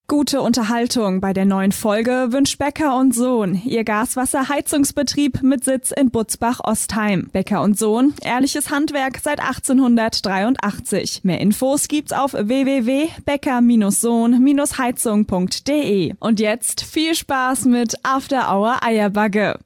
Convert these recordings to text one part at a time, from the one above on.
Gute Unterhaltung bei der neuen Folge wünscht Becker & Sohn, Ihr Gaswasserheizungsbetrieb mit Sitz in Butzbach-Ostheim. Becker & Sohn, ehrliches Handwerk seit 1883. Mehr Infos gibt's auf www.becker-sohn-heizung.de. Und jetzt viel Spaß mit After Hour Eierbagge.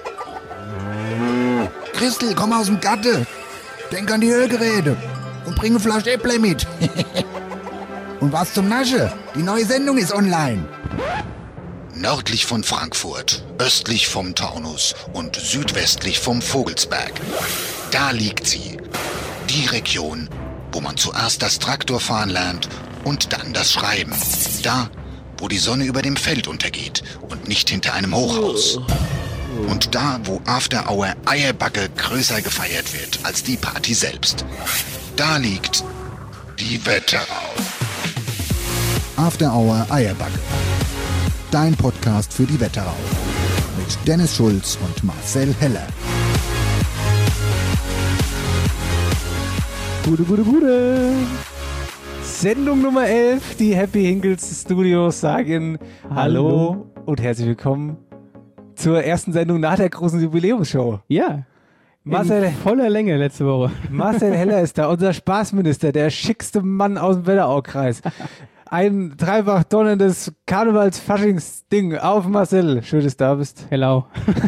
Christel, komm aus dem Gatte. Denk an die Ölgeräte und bring eine Flasche Äpple mit. Und was zum Nasche? Die neue Sendung ist online. Nördlich von Frankfurt, östlich vom Taunus und südwestlich vom Vogelsberg. Da liegt sie. Die Region, wo man zuerst das Traktorfahren lernt und dann das Schreiben. Da, wo die Sonne über dem Feld untergeht und nicht hinter einem Hochhaus. Und da, wo After Hour Eierbagge größer gefeiert wird als die Party selbst. Da liegt die Wetterau. After Hour Eierbagge. Dein Podcast für die Wetterau. Mit Dennis Schulz und Marcel Heller. Gute. Sendung Nummer 11. Die Happy Hinkels Studios sagen Hallo und herzlich willkommen zur ersten Sendung nach der großen Jubiläumsshow. Ja. Marcel, in voller Länge letzte Woche. Marcel Heller ist da, unser Spaßminister, der schickste Mann aus dem Wetteraukreis. Ein dreifach donnerndes Karnevals-Faschings-Ding auf Marcel. Schön, dass du da bist. Hello.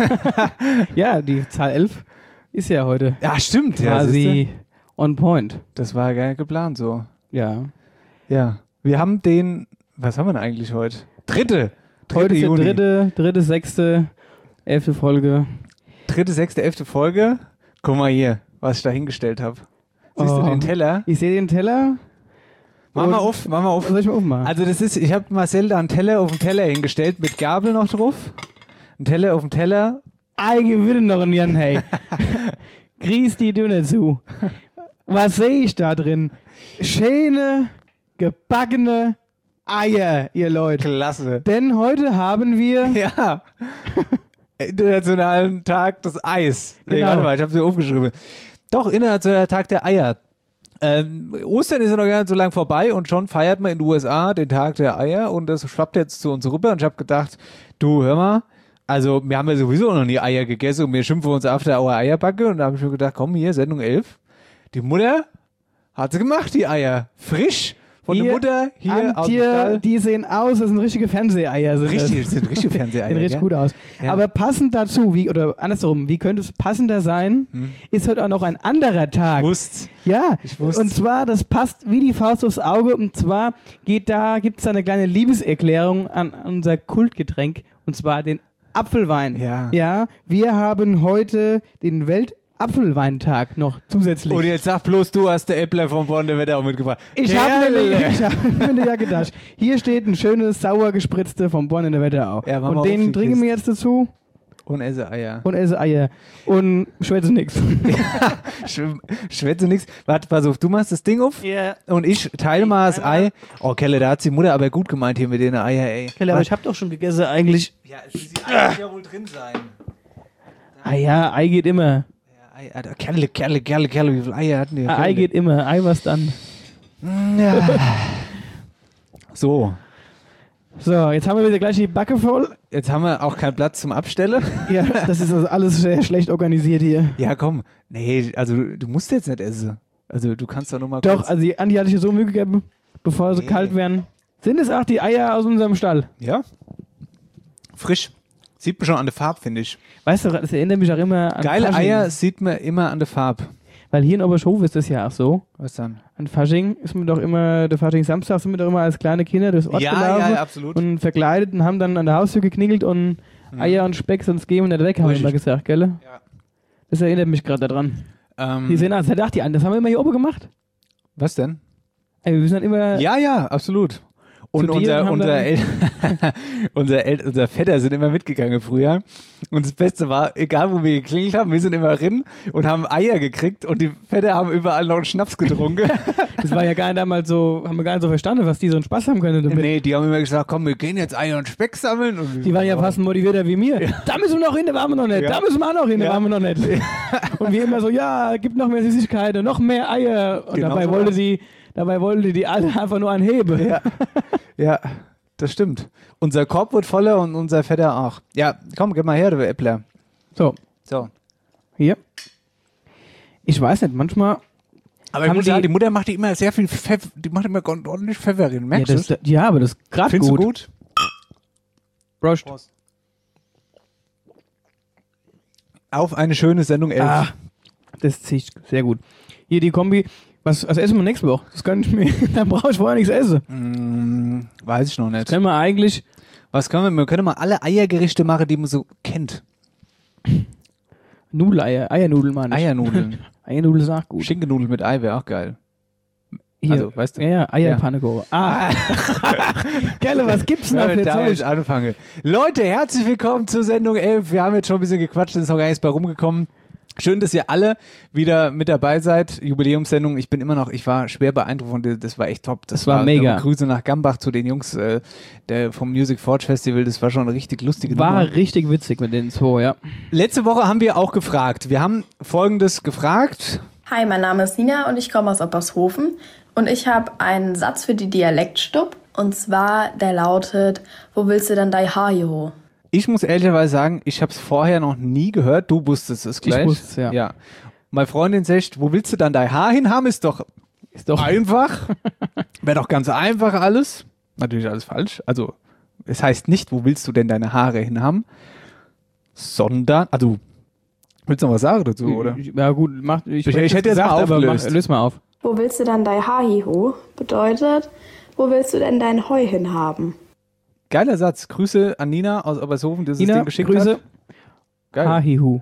Ja, die Zahl 11 ist ja heute Ja, stimmt. quasi on point. Das war gar nicht geplant so. Ja. Ja. Wir haben den, was haben wir denn eigentlich heute? Dritte Heute ist Juni. die dritte, sechste, 11. Folge. 3., 6., 11. Folge. Guck mal hier, was ich da hingestellt habe. Siehst du den Teller? Ich sehe den Teller. Mach mal auf. Was soll ich mal aufmachen? Also das ist, ich habe Marcel da einen Teller auf den Teller hingestellt, mit Gabel noch drauf. Ein Teller auf den Teller. Ich will noch einen Jan, hey. Grieß die Dünne zu. Was sehe ich da drin? Schöne, gebackene Eier, ihr Leute. Klasse. Denn heute haben wir... Ja. Internationalen Tag des Eis. Nee, Genau. warte mal, ich habe sie aufgeschrieben. Doch, Internationaler Tag der Eier. Ostern ist ja noch gar nicht so lang vorbei und schon feiert man in den USA den Tag der Eier und das schwappt jetzt zu uns rüber und ich habe gedacht, du, hör mal, also wir haben ja sowieso noch nie Eier gegessen und wir schimpfen uns After Hour Eierbacke und da habe ich mir gedacht, komm hier, Sendung 11. Die Mutter hat sie gemacht, die Eier. Frisch von der Mutter hier aus dem Stall. Die sehen aus, das sind richtige Fernseheier. Richtig, das sind richtige Fernseheier. Sehen richtig ja? gut aus. Ja. Aber passend dazu, oder andersrum, wie könnte es passender sein, ist heute auch noch ein anderer Tag. Ja, Ich wusste. und zwar, das passt wie die Faust aufs Auge, und zwar gibt es da eine kleine Liebeserklärung an unser Kultgetränk, und zwar den Apfelwein. Ja. Ja, wir haben heute den Weltapfelweintag noch zusätzlich. Und jetzt sag bloß, du hast der Äppler vom Bonn der Wetterau mitgebracht. Ich habe mir ja gedacht, hier steht ein schönes, sauer gespritzte vom Bonn in der Wetterau. Ja, mach mal und auf den die trinken wir jetzt dazu Und esse Eier. und esse Eier und schwätze nix. Schwätze nix. Warte, pass auf, du machst das Ding auf Ja. und ich teile mal das Ei. Oh, Kelle, da hat die Mutter aber gut gemeint hier mit den Eier, ey. Aber ich habe doch schon gegessen eigentlich. Ja, es muss die Eier ja wohl drin sein. Ja, Ei geht immer. Ja, Ei, Alter, Kerle, wie viele Eier hatten die? Ei geht immer. Ei was dann. Ja. So, So, jetzt haben wir wieder gleich die Backe voll. jetzt haben wir auch keinen Platz zum Abstellen. Ja, das ist also alles sehr schlecht organisiert hier. Ja, komm. Nee, also du musst jetzt nicht essen. Also du kannst doch nur mal Doch, kurz. also die Andi hatte ich so Mühe gegeben, bevor sie Nee. kalt werden. Sind es auch die Eier aus unserem Stall? Ja. Frisch. Sieht man schon an der Farbe, finde ich. Weißt du, das erinnert mich auch immer an Geile Fasching. Eier sieht man immer an der Farbe. Weil hier in Oberschhof ist das ja auch so. Was dann? An Fasching ist man doch immer, der Fasching-Samstag sind wir doch immer als kleine Kinder durchs Ort gelaufen absolut. und verkleidet und haben dann an der Haustür geknigelt und Eier und Speck, sonst gehen wir nicht weg, haben wir Richtig. immer gesagt, gell? Ja. Das erinnert mich gerade daran. Die sehen aus, die an, das haben wir immer hier oben gemacht. Was denn? Ey, wir sind dann immer, Ja, absolut. Und Zu dir haben unser Vetter sind immer mitgegangen früher. Und das Beste war, egal wo wir geklingelt haben, wir sind immer rein und haben Eier gekriegt und die Vetter haben überall noch einen Schnaps getrunken. das war ja gar nicht damals so, haben wir gar nicht so verstanden, was die so einen Spaß haben können damit. Nee, die haben immer gesagt, komm, wir gehen jetzt Eier und Speck sammeln. Und Die waren ja fast motivierter wie mir. Da müssen wir noch hin, da waren wir noch nicht. Ja. Da müssen wir auch noch hin, da Ja. waren wir noch nicht. Und wir immer so, ja, gib noch mehr Süßigkeiten, noch mehr Eier. Und Genau dabei so wollte die alle einfach nur anheben. Ja. Das stimmt. Unser Korb wird voller und unser Vetter auch. Ja, komm, geh mal her, du Äppler. So, hier. Ich weiß nicht, manchmal... Aber ich muss sagen, die Mutter macht immer sehr viel Pfeffer, die macht immer ordentlich Pfeffer rein. Merkst du das? Ja, aber das ist gerade Findest du gut? Prost. Auf eine schöne Sendung 11. Ah, das zieht sehr gut. Hier die Kombi. Also essen wir nächste Woche. Das kann ich mir. Dann brauche ich vorher nichts essen. Weiß ich noch nicht. Das können wir eigentlich. Was können wir? Wir können mal alle Eiergerichte machen, die man so kennt. Nudeleier. Eiernudeln, Mann. Eiernudeln. Eiernudeln ist auch gut. Schinkennudeln mit Ei wäre auch geil. Hier. Also, weißt du? Ja, Eierpanne. Ah. Geil, was gibt's noch für da Zeug? ich anfange. Leute, herzlich willkommen zur Sendung 11. Wir haben jetzt schon ein bisschen gequatscht, ist noch gar nichts bei rumgekommen. Schön, dass ihr alle wieder mit dabei seid. Jubiläumssendung. Ich war schwer beeindruckt und das war echt top. Das war mega. Grüße nach Gambach zu den Jungs vom Music Forge Festival. Das war schon eine richtig lustige Nummer. War richtig witzig mit den zwei, ja. Letzte Woche haben wir auch gefragt. Wir haben Folgendes gefragt. Hi, mein Name ist Nina und ich komme aus Oppershofen. Und ich habe einen Satz für die Dialektstub. Und zwar, der lautet, wo willst du denn dein Haar hier? Ich muss ehrlicherweise sagen, ich habe es vorher noch nie gehört. Du wusstest es gleich. Ich wusste es, ja. Meine Freundin sagt, wo willst du dann dein Haar hin haben? Ist doch einfach. Wäre doch ganz einfach alles. Natürlich alles falsch. Also, es heißt nicht, wo willst du denn deine Haare hin haben? Sondern, also, willst du noch was sagen dazu, oder? Ja gut, ich hätte jetzt mal aufgelöst. Löse mal auf. Wo willst du dann dein Haar hier? Bedeutet, wo willst du denn dein Heu hinhaben? Geiler Satz. Grüße an Nina aus Obershofen, die das Nina, Ding geschickt Grüße. hat. Geil. Hahihu.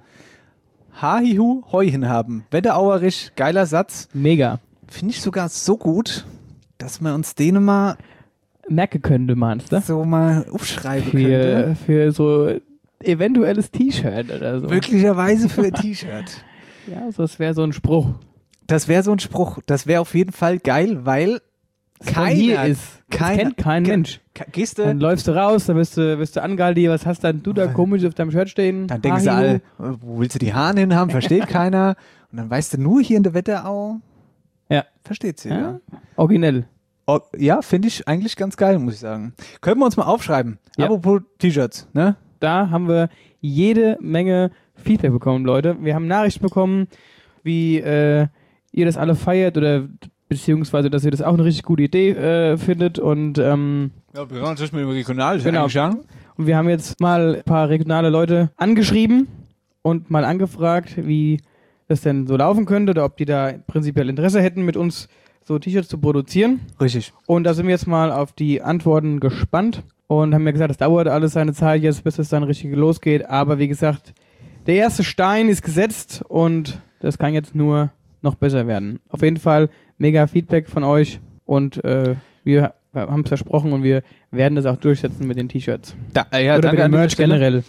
Hahihu, Heu hinhaben. Wetterauerisch, geiler Satz. Mega. Finde ich sogar so gut, dass man uns den mal Merken könnte, meinst du? so mal aufschreiben könnte. Für so eventuelles T-Shirt oder so. Möglicherweise für ein T-Shirt. Ja, das wäre so ein Spruch. Das wäre so ein Spruch. Das wäre auf jeden Fall geil, weil Keiner ist. Das kennt kein Mensch. Gehst Dann du, läufst du raus, dann wirst du angehalten, was hast dann du da komisch auf deinem Shirt stehen? dann denken sie alle, wo willst du die Haare hin haben? Versteht keiner. Und dann weißt du nur hier in der Wetterau. Ja. Versteht sie, Ja. ja. Originell. Oh, ja, finde ich eigentlich ganz geil, muss ich sagen. Können wir uns mal aufschreiben. Ja. Apropos T-Shirts, ne? Da haben wir jede Menge Feedback bekommen, Leute. Wir haben Nachrichten bekommen, wie ihr das alle feiert oder beziehungsweise, dass ihr das auch eine richtig gute Idee findet und Ja, wir waren natürlich mit dem Regional. Genau. Und wir haben jetzt mal ein paar regionale Leute angeschrieben und mal angefragt, wie das denn so laufen könnte oder ob die da prinzipiell Interesse hätten, mit uns so T-Shirts zu produzieren. Richtig. Und da sind wir jetzt mal auf die Antworten gespannt und haben mir gesagt, das dauert alles seine Zeit jetzt, bis es dann richtig losgeht. Aber wie gesagt, der erste Stein ist gesetzt und das kann jetzt nur noch besser werden. Auf jeden Fall mega Feedback von euch und wir haben es versprochen und wir werden das auch durchsetzen mit den T-Shirts. Ja, Oder danke mit dem an dieser Merch Stelle. generell.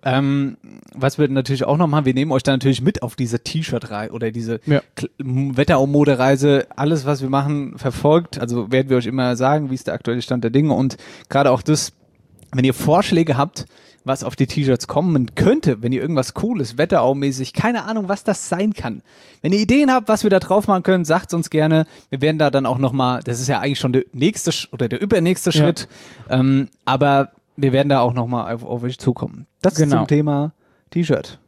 Was wir natürlich auch noch machen, wir nehmen euch da natürlich mit auf diese T-Shirt-Reise oder diese Ja. Wetterau-Mode-Reise. Alles, was wir machen, verfolgt. Also werden wir euch immer sagen, wie ist der aktuelle Stand der Dinge. Und gerade auch das, wenn ihr Vorschläge habt, was auf die T-Shirts kommen könnte, wenn ihr irgendwas Cooles, Wetterau-mäßig, keine Ahnung, was das sein kann. Wenn ihr Ideen habt, was wir da drauf machen können, sagt es uns gerne. Wir werden da dann auch nochmal, das ist ja eigentlich schon der nächste oder der übernächste Schritt, aber wir werden da auch nochmal auf euch zukommen. Das ist Genau. zum Thema T-Shirt.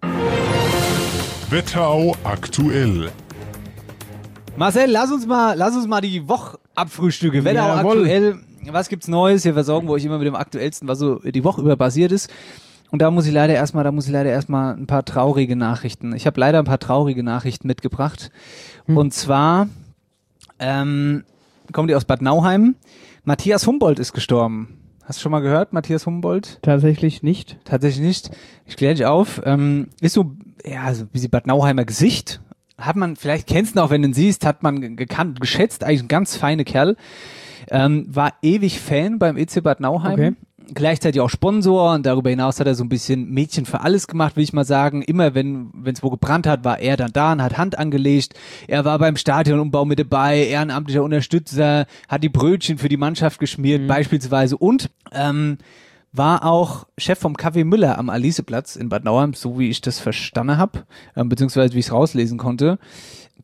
Wetterau aktuell. Marcel, lass uns mal die Woche abfrühstücken. Wetterau Jawohl. aktuell. Was gibt's Neues? Wir versorgen wir euch immer mit dem Aktuellsten, was so die Woche über passiert ist. Und da muss ich leider erstmal ein paar traurige Nachrichten. Ich habe leider ein paar traurige Nachrichten mitgebracht. Und zwar kommen die aus Bad Nauheim. Matthias Humboldt ist gestorben. Hast du schon mal gehört, Matthias Humboldt? Tatsächlich nicht. Tatsächlich nicht. Ich kläre dich auf. Ist so, ja, so wie sie Bad Nauheimer Gesicht. Hat man, vielleicht kennst du ihn auch, wenn du ihn siehst, hat man gekannt, geschätzt, eigentlich ein ganz feiner Kerl. War ewig Fan beim EC Bad Nauheim. Okay. Gleichzeitig auch Sponsor und darüber hinaus hat er so ein bisschen Mädchen für alles gemacht, will ich mal sagen. Immer wenn es wo gebrannt hat, war er dann da und hat Hand angelegt. Er war beim Stadionumbau mit dabei, ehrenamtlicher Unterstützer, hat die Brötchen für die Mannschaft geschmiert beispielsweise und war auch Chef vom Café Müller am Aliseplatz in Bad Nauheim, so wie ich das verstanden habe, beziehungsweise wie ich es rauslesen konnte.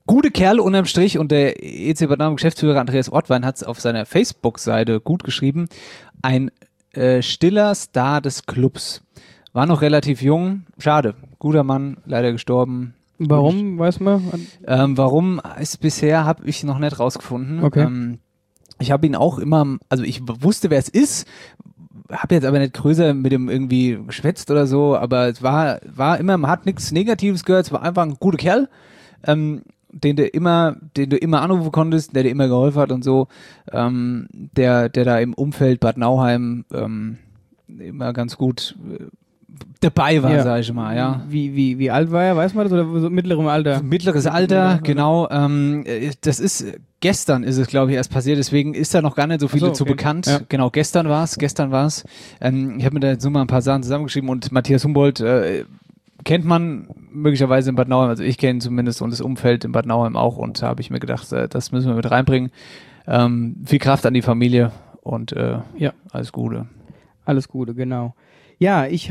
gute Kerl unterm Strich und der EC Bad Nauheim Geschäftsführer Andreas Ortwein hat es auf seiner Facebook-Seite gut geschrieben. Ein stiller Star des Clubs. War noch relativ jung. Schade. Guter Mann, leider gestorben. Warum, weiß man? Warum ist bisher, habe ich noch nicht rausgefunden. Okay. Ich habe ihn auch immer, also ich wusste, wer es ist, habe jetzt aber nicht größer mit ihm irgendwie geschwätzt oder so, aber es war immer, man hat nichts Negatives gehört, es war einfach ein guter Kerl, den du immer anrufen konntest, der dir immer geholfen hat und so, der da im Umfeld Bad Nauheim immer ganz gut dabei war, sag ich mal, ja. Wie alt war er, weiß man das, oder so mittlerem Alter? Mittleres Alter, genau. Das ist, gestern ist es, glaube ich, erst passiert, deswegen ist da noch gar nicht so viele zu bekannt. Ja. Genau, gestern war's. Ich habe mir da jetzt nur mal ein paar Sachen zusammengeschrieben und Matthias Humboldt kennt man möglicherweise in Bad Nauheim, also ich kenne ihn zumindest und das Umfeld in Bad Nauheim auch und da habe ich mir gedacht, das müssen wir mit reinbringen. Viel Kraft an die Familie und alles Gute. Alles Gute, genau. Ja, ich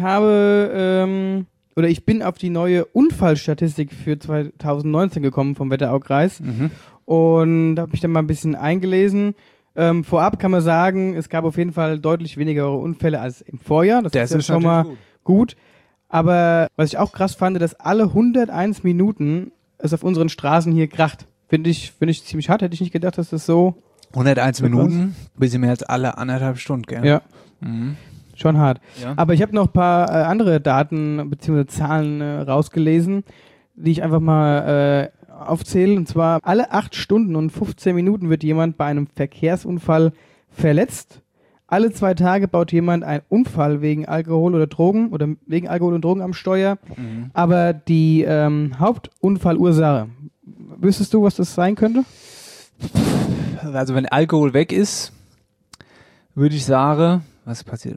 bin auf die neue Unfallstatistik für 2019 gekommen vom Wetteraukreis und habe mich dann mal ein bisschen eingelesen. Vorab kann man sagen, es gab auf jeden Fall deutlich weniger Unfälle als im Vorjahr. Das ist schon mal gut. Aber was ich auch krass fand, dass alle 101 Minuten es auf unseren Straßen hier kracht. Finde ich ziemlich hart. Hätte ich nicht gedacht, dass das so... 101 Minuten, bisschen mehr als alle 1,5 Stunden, gell? Ja. Schon hart. Ja. Aber ich habe noch ein paar andere Daten bzw. Zahlen rausgelesen, die ich einfach mal aufzähle. Und zwar alle 8 Stunden und 15 Minuten wird jemand bei einem Verkehrsunfall verletzt. Alle 2 Tage baut jemand einen Unfall wegen Alkohol oder Drogen oder wegen Alkohol und Drogen am Steuer. Aber die Hauptunfallursache, wüsstest du, was das sein könnte? Also wenn Alkohol weg ist, würde ich sagen, was passiert?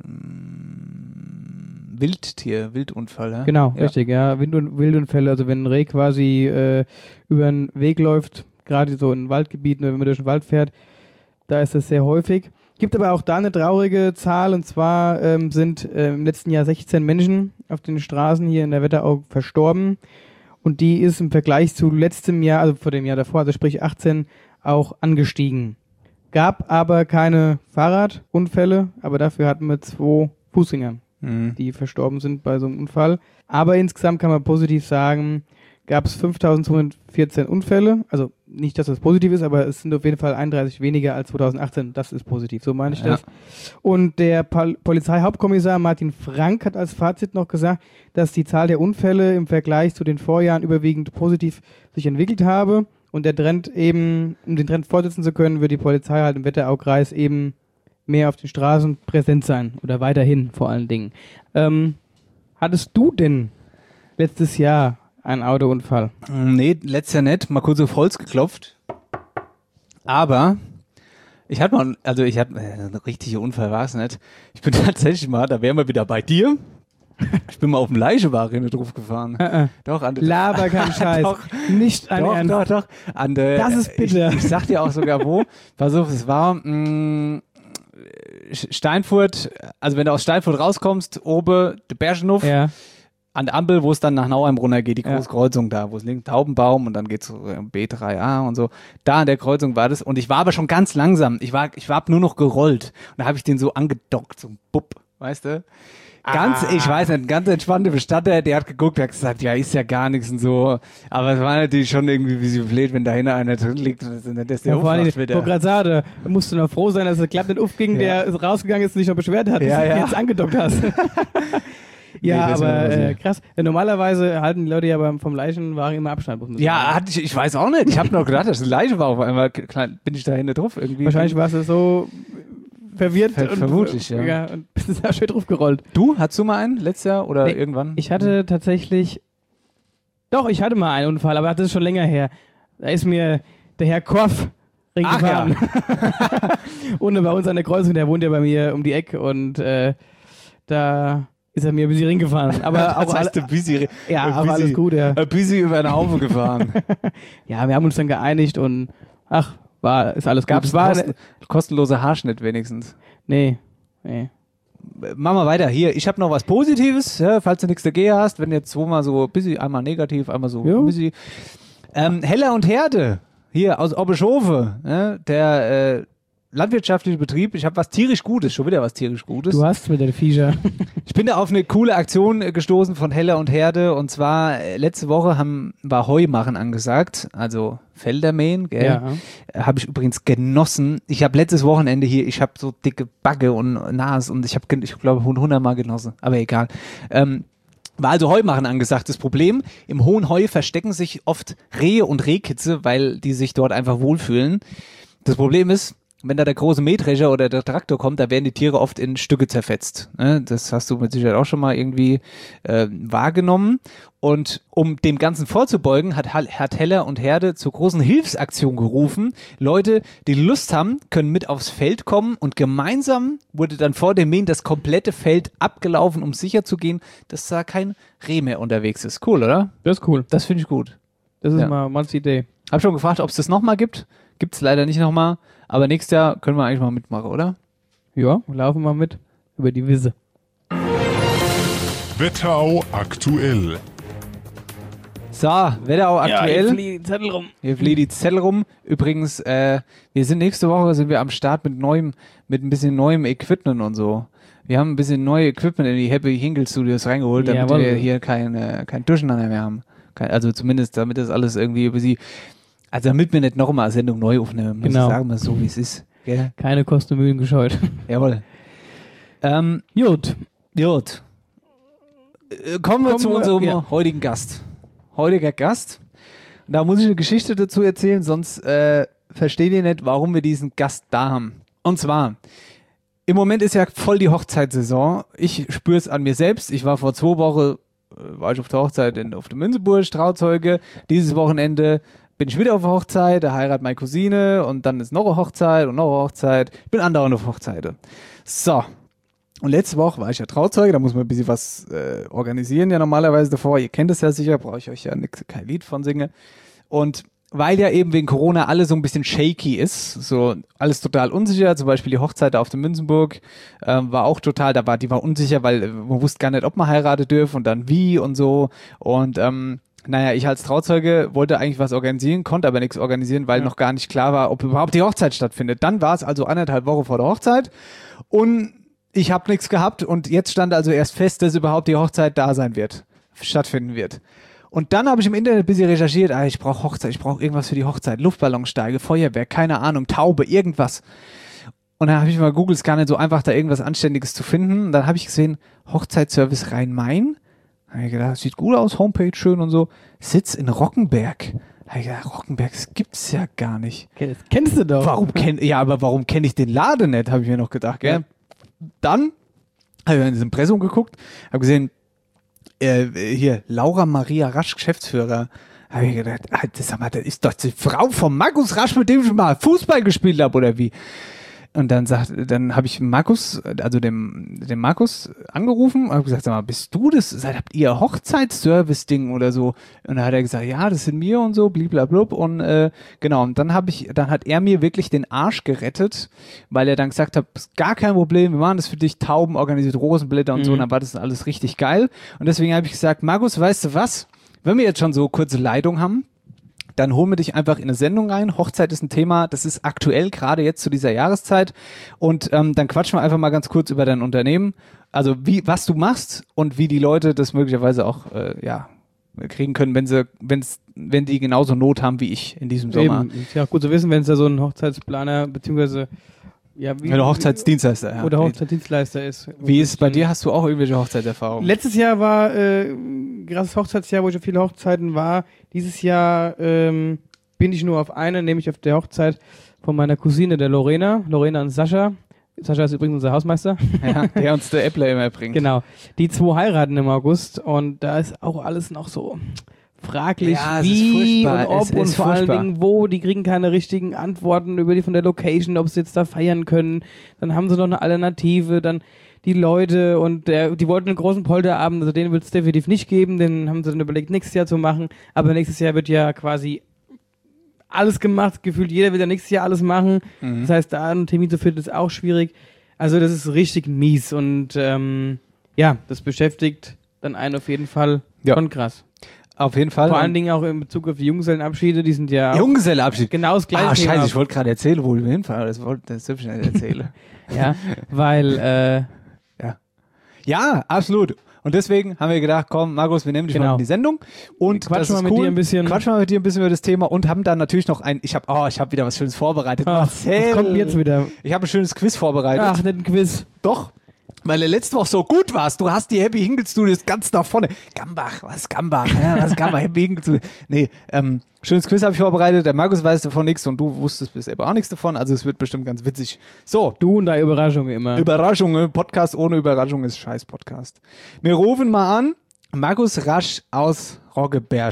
Wildunfall, ja? Genau, richtig, ja. Wildunfälle, also wenn ein Reh quasi über einen Weg läuft, gerade so in Waldgebieten, wenn man durch den Wald fährt, da ist das sehr häufig. Gibt aber auch da eine traurige Zahl, und zwar sind im letzten Jahr 16 Menschen auf den Straßen hier in der Wetterau verstorben. Und die ist im Vergleich zu letztem Jahr, also vor dem Jahr davor, also sprich 18, auch angestiegen. Gab aber keine Fahrradunfälle, aber dafür hatten wir 2 Fußgänger, die verstorben sind bei so einem Unfall. Aber insgesamt kann man positiv sagen, gab es 5.214 Unfälle. Also nicht, dass das positiv ist, aber es sind auf jeden Fall 31 weniger als 2018. Das ist positiv, so meine ich das. Und der Polizeihauptkommissar Martin Frank hat als Fazit noch gesagt, dass die Zahl der Unfälle im Vergleich zu den Vorjahren überwiegend positiv sich entwickelt habe. Und der Trend eben, um den Trend fortsetzen zu können, wird die Polizei halt im Wetteraukreis eben mehr auf den Straßen präsent sein. Oder weiterhin vor allen Dingen. Hattest du denn letztes Jahr einen Autounfall? Nee, letztes Jahr nicht. Mal kurz auf Holz geklopft. Aber ich hatte mal, ein richtiger Unfall war es nicht. Ich bin tatsächlich mal, da wären wir wieder bei dir. Ich bin mal auf dem Leichewagen drauf gefahren. Doch, Laber kein Scheiß. Doch, nicht an Ernst. Doch. Das ist bitter. Ich sag dir auch sogar wo. Pass auf, es war Steinfurt, also wenn du aus Steinfurt rauskommst, oben der Bergenhof, an der Ampel, wo es dann nach Nauheim runtergeht, die große Kreuzung da, wo es liegt, Taubenbaum und dann geht's B3A und so. Da an der Kreuzung war das und ich war aber schon ganz langsam. Ich hab nur noch gerollt und da habe ich den so angedockt, so ein Bub, weißt du? Ich weiß nicht, ein ganz entspannter Bestatter, der hat geguckt, der hat gesagt, ja, ist ja gar nichts und so. Aber es war natürlich schon irgendwie wie sie blöd, wenn da hinten einer drin liegt und das der aufmacht wieder. Ich wollte gerade sagen, da musst du noch froh sein, dass es klappt nicht aufging, der ist rausgegangen ist und sich noch beschwert hat, dass du jetzt angedockt hast. Ja, nee, aber krass. Normalerweise halten die Leute ja vom Leichenwagen immer Abstand. Ja, ich weiß auch nicht. Ich habe noch gedacht, dass eine Leiche war. Auf einmal bin ich da hinten drauf. Irgendwie. Wahrscheinlich warst du so verwirrt. Vermutlich, ja. Und bist da schön drauf gerollt. Du? Hattest du mal einen letztes Jahr oder irgendwann? Ich hatte tatsächlich... Doch, ich hatte mal einen Unfall, aber das ist schon länger her. Da ist mir der Herr Korff gefahren. Ja. Und bei uns an der Kreuzung, der wohnt ja bei mir um die Ecke und da... ist er mir ein bisschen gefahren. Aber auch aber alles gut, ja. Ein bisschen über den Haufen gefahren. Ja, wir haben uns dann geeinigt und ist alles gut. Gab es kostenlose Haarschnitt wenigstens? Nee. Machen wir weiter. Hier, ich habe noch was Positives, falls du nichts dagegen hast, wenn jetzt zweimal so ein bisschen, einmal negativ, einmal so ein bisschen. Heller und Herde, hier aus Obbeschofe, der landwirtschaftliche Betrieb. Ich habe was tierisch Gutes, schon wieder was tierisch Gutes. Du hast mit den Viecher. Ich bin da auf eine coole Aktion gestoßen von Heller und Herde und zwar letzte Woche war Heumachen angesagt, also Felder mähen, gell? Ja. Habe ich übrigens genossen. Ich habe letztes Wochenende hier, ich habe so dicke Backe und Nas und ich glaube 100 Mal genossen, aber egal. War also Heumachen angesagt. Das Problem, im hohen Heu verstecken sich oft Rehe und Rehkitze, weil die sich dort einfach wohlfühlen. Das Problem ist, wenn da der große Mähdrescher oder der Traktor kommt, da werden die Tiere oft in Stücke zerfetzt. Ne? Das hast du mit Sicherheit auch schon mal irgendwie wahrgenommen. Und um dem Ganzen vorzubeugen, hat Heller und Herde zur großen Hilfsaktion gerufen. Leute, die Lust haben, können mit aufs Feld kommen und gemeinsam wurde dann vor dem Mähen das komplette Feld abgelaufen, um sicher zu gehen, dass da kein Reh mehr unterwegs ist. Cool, oder? Das ist cool. Das finde ich gut. Das ist mal die Idee. Hab schon gefragt, ob es das nochmal gibt. Gibt's leider nicht nochmal. Aber nächstes Jahr können wir eigentlich mal mitmachen, oder? Ja, laufen wir mit über die Wiese. Wetterau aktuell. So, Wetterau aktuell. Ja, ich fliege die Zettel rum. Hier fliegen die Zettel rum. Übrigens, wir sind nächste Woche am Start mit ein bisschen neuem Equipment und so. Wir haben ein bisschen neue Equipment in die Happy Hinkle Studios reingeholt, damit wir hier kein Durcheinander mehr haben. Also zumindest, damit das alles irgendwie über sie. Also damit wir nicht nochmal eine Sendung neu aufnehmen, muss ich sagen, mal so wie es ist. Gell? Keine Kosten und Mühen gescheut. Jawohl. Gut. Kommen wir zu unserem heutigen Gast. Heutiger Gast. Da muss ich eine Geschichte dazu erzählen, sonst versteht ihr nicht, warum wir diesen Gast da haben. Und zwar, im Moment ist ja voll die Hochzeitssaison. Ich spüre es an mir selbst. Ich war vor 2 Wochen war ich auf der Hochzeit auf der Münzeburg, Trauzeuge. Dieses Wochenende bin ich wieder auf der Hochzeit, da heiratet meine Cousine und dann ist noch eine Hochzeit und noch eine Hochzeit. Ich bin andauernd auf Hochzeiten. So. Und letzte Woche war ich ja Trauzeuge, da muss man ein bisschen was organisieren ja normalerweise davor. Ihr kennt es ja sicher, brauche ich euch ja kein Lied von singen. Und weil ja eben wegen Corona alles so ein bisschen shaky ist, so alles total unsicher, zum Beispiel die Hochzeit auf der Münzenburg war auch total, die war unsicher, weil man wusste gar nicht, ob man heiraten dürfen und dann wie und so. Und ich als Trauzeuge wollte eigentlich was organisieren, konnte aber nichts organisieren, weil noch gar nicht klar war, ob überhaupt die Hochzeit stattfindet. Dann war es also 1,5 Wochen vor der Hochzeit und ich habe nichts gehabt und jetzt stand also erst fest, dass überhaupt die Hochzeit stattfinden wird. Und dann habe ich im Internet ein bisschen recherchiert, ich brauche Hochzeit, ich brauche irgendwas für die Hochzeit, Luftballonsteige, Feuerwerk, keine Ahnung, Taube, irgendwas. Und dann habe ich mal gegoogelt, es ist gar nicht so einfach, da irgendwas Anständiges zu finden. Und dann habe ich gesehen, Hochzeitsservice Rhein-Main. Da habe ich gedacht, sieht gut aus, Homepage schön und so. Sitz in Rockenberg. Da habe ich gedacht, Rockenberg, das gibt's ja gar nicht. Das kennst du doch. Warum kenne ich den Laden nicht, habe ich mir noch gedacht. Gell? Dann habe ich in das Impressum geguckt, habe gesehen, hier, Laura Maria Rasch, Geschäftsführer. Habe ich gedacht, das ist doch die Frau von Markus Rasch, mit dem ich mal Fußball gespielt habe, oder wie? Und dann habe ich Markus, also dem Markus angerufen und habe gesagt, sag mal, bist du das? Habt ihr Hochzeitsservice-Ding oder so? Und dann hat er gesagt, ja, das sind wir und so, bliblablub. Und genau, und dann hat er mir wirklich den Arsch gerettet, weil er dann gesagt hat, gar kein Problem, wir machen das für dich, Tauben, organisiert Rosenblätter und so, und dann war das alles richtig geil. Und deswegen habe ich gesagt, Markus, weißt du was? Wenn wir jetzt schon so kurze Leitung haben, dann holen wir dich einfach in eine Sendung rein. Hochzeit ist ein Thema, das ist aktuell, gerade jetzt zu dieser Jahreszeit. Und dann quatschen wir einfach mal ganz kurz über dein Unternehmen. Also was du machst und wie die Leute das möglicherweise auch kriegen können, wenn die genauso Not haben wie ich in diesem Sommer. Eben. Ist ja auch gut zu wissen, wenn es da so ein Hochzeitsplaner beziehungsweise wenn du Hochzeitsdienstleister oder Hochzeitsdienstleister ist. Wie ist es bei dir? Hast du auch irgendwelche Hochzeitserfahrungen? Letztes Jahr war ein krasses Hochzeitsjahr, wo ich auf viele Hochzeiten war. Dieses Jahr bin ich nur auf eine, nämlich auf der Hochzeit von meiner Cousine, der Lorena und Sascha. Sascha ist übrigens unser Hausmeister. Ja, der uns der Äppler immer bringt. Genau. Die 2 heiraten im August und da ist auch alles noch so fraglich, wie und ob und vor allen Dingen wo. Die kriegen keine richtigen Antworten von der Location, ob sie jetzt da feiern können. Dann haben sie noch eine Alternative, dann die Leute und die wollten einen großen Polterabend, also den wird es definitiv nicht geben, den haben sie dann überlegt, nächstes Jahr zu machen, aber nächstes Jahr wird ja quasi alles gemacht, gefühlt jeder will ja nächstes Jahr alles machen, das heißt, da einen Termin zu finden ist auch schwierig, also das ist richtig mies und das beschäftigt dann einen auf jeden Fall schon krass. auf jeden Fall. Vor allen Dingen auch in Bezug auf die Junggesellenabschiede, die sind ja auch Junggesellenabschied. genau das gleiche. Ah, scheiße, Thema. ich wollte gerade erzählen, wo wir hinfahren. Das dürfte ich nicht erzählen. Ja, weil, Ja, absolut. Und deswegen haben wir gedacht, komm, Markus, wir nehmen dich mal in die Sendung. Und quatschen das wir ist mit cool. dir ein bisschen. Quatschen wir mit dir ein bisschen über das Thema und haben dann natürlich noch ich habe wieder was Schönes vorbereitet. Marcel. was kommt denn jetzt wieder? Ich habe ein schönes Quiz vorbereitet. Ach, nicht ein Quiz. Doch, weil du letzte Woche so gut warst. Du hast die Happy Hinkel Studios ganz nach vorne. Gambach, was Gambach? Ja, was Gambach, Happy Hinkel Studios. Nee, schönes Quiz habe ich vorbereitet. Der Markus weiß davon nichts und du wusstest bisher auch nichts davon. Also es wird bestimmt ganz witzig. So. Du und deine Überraschungen immer. Überraschungen. Podcast ohne Überraschung ist scheiß Podcast. Wir rufen mal an. Markus Rasch aus Roggeberg.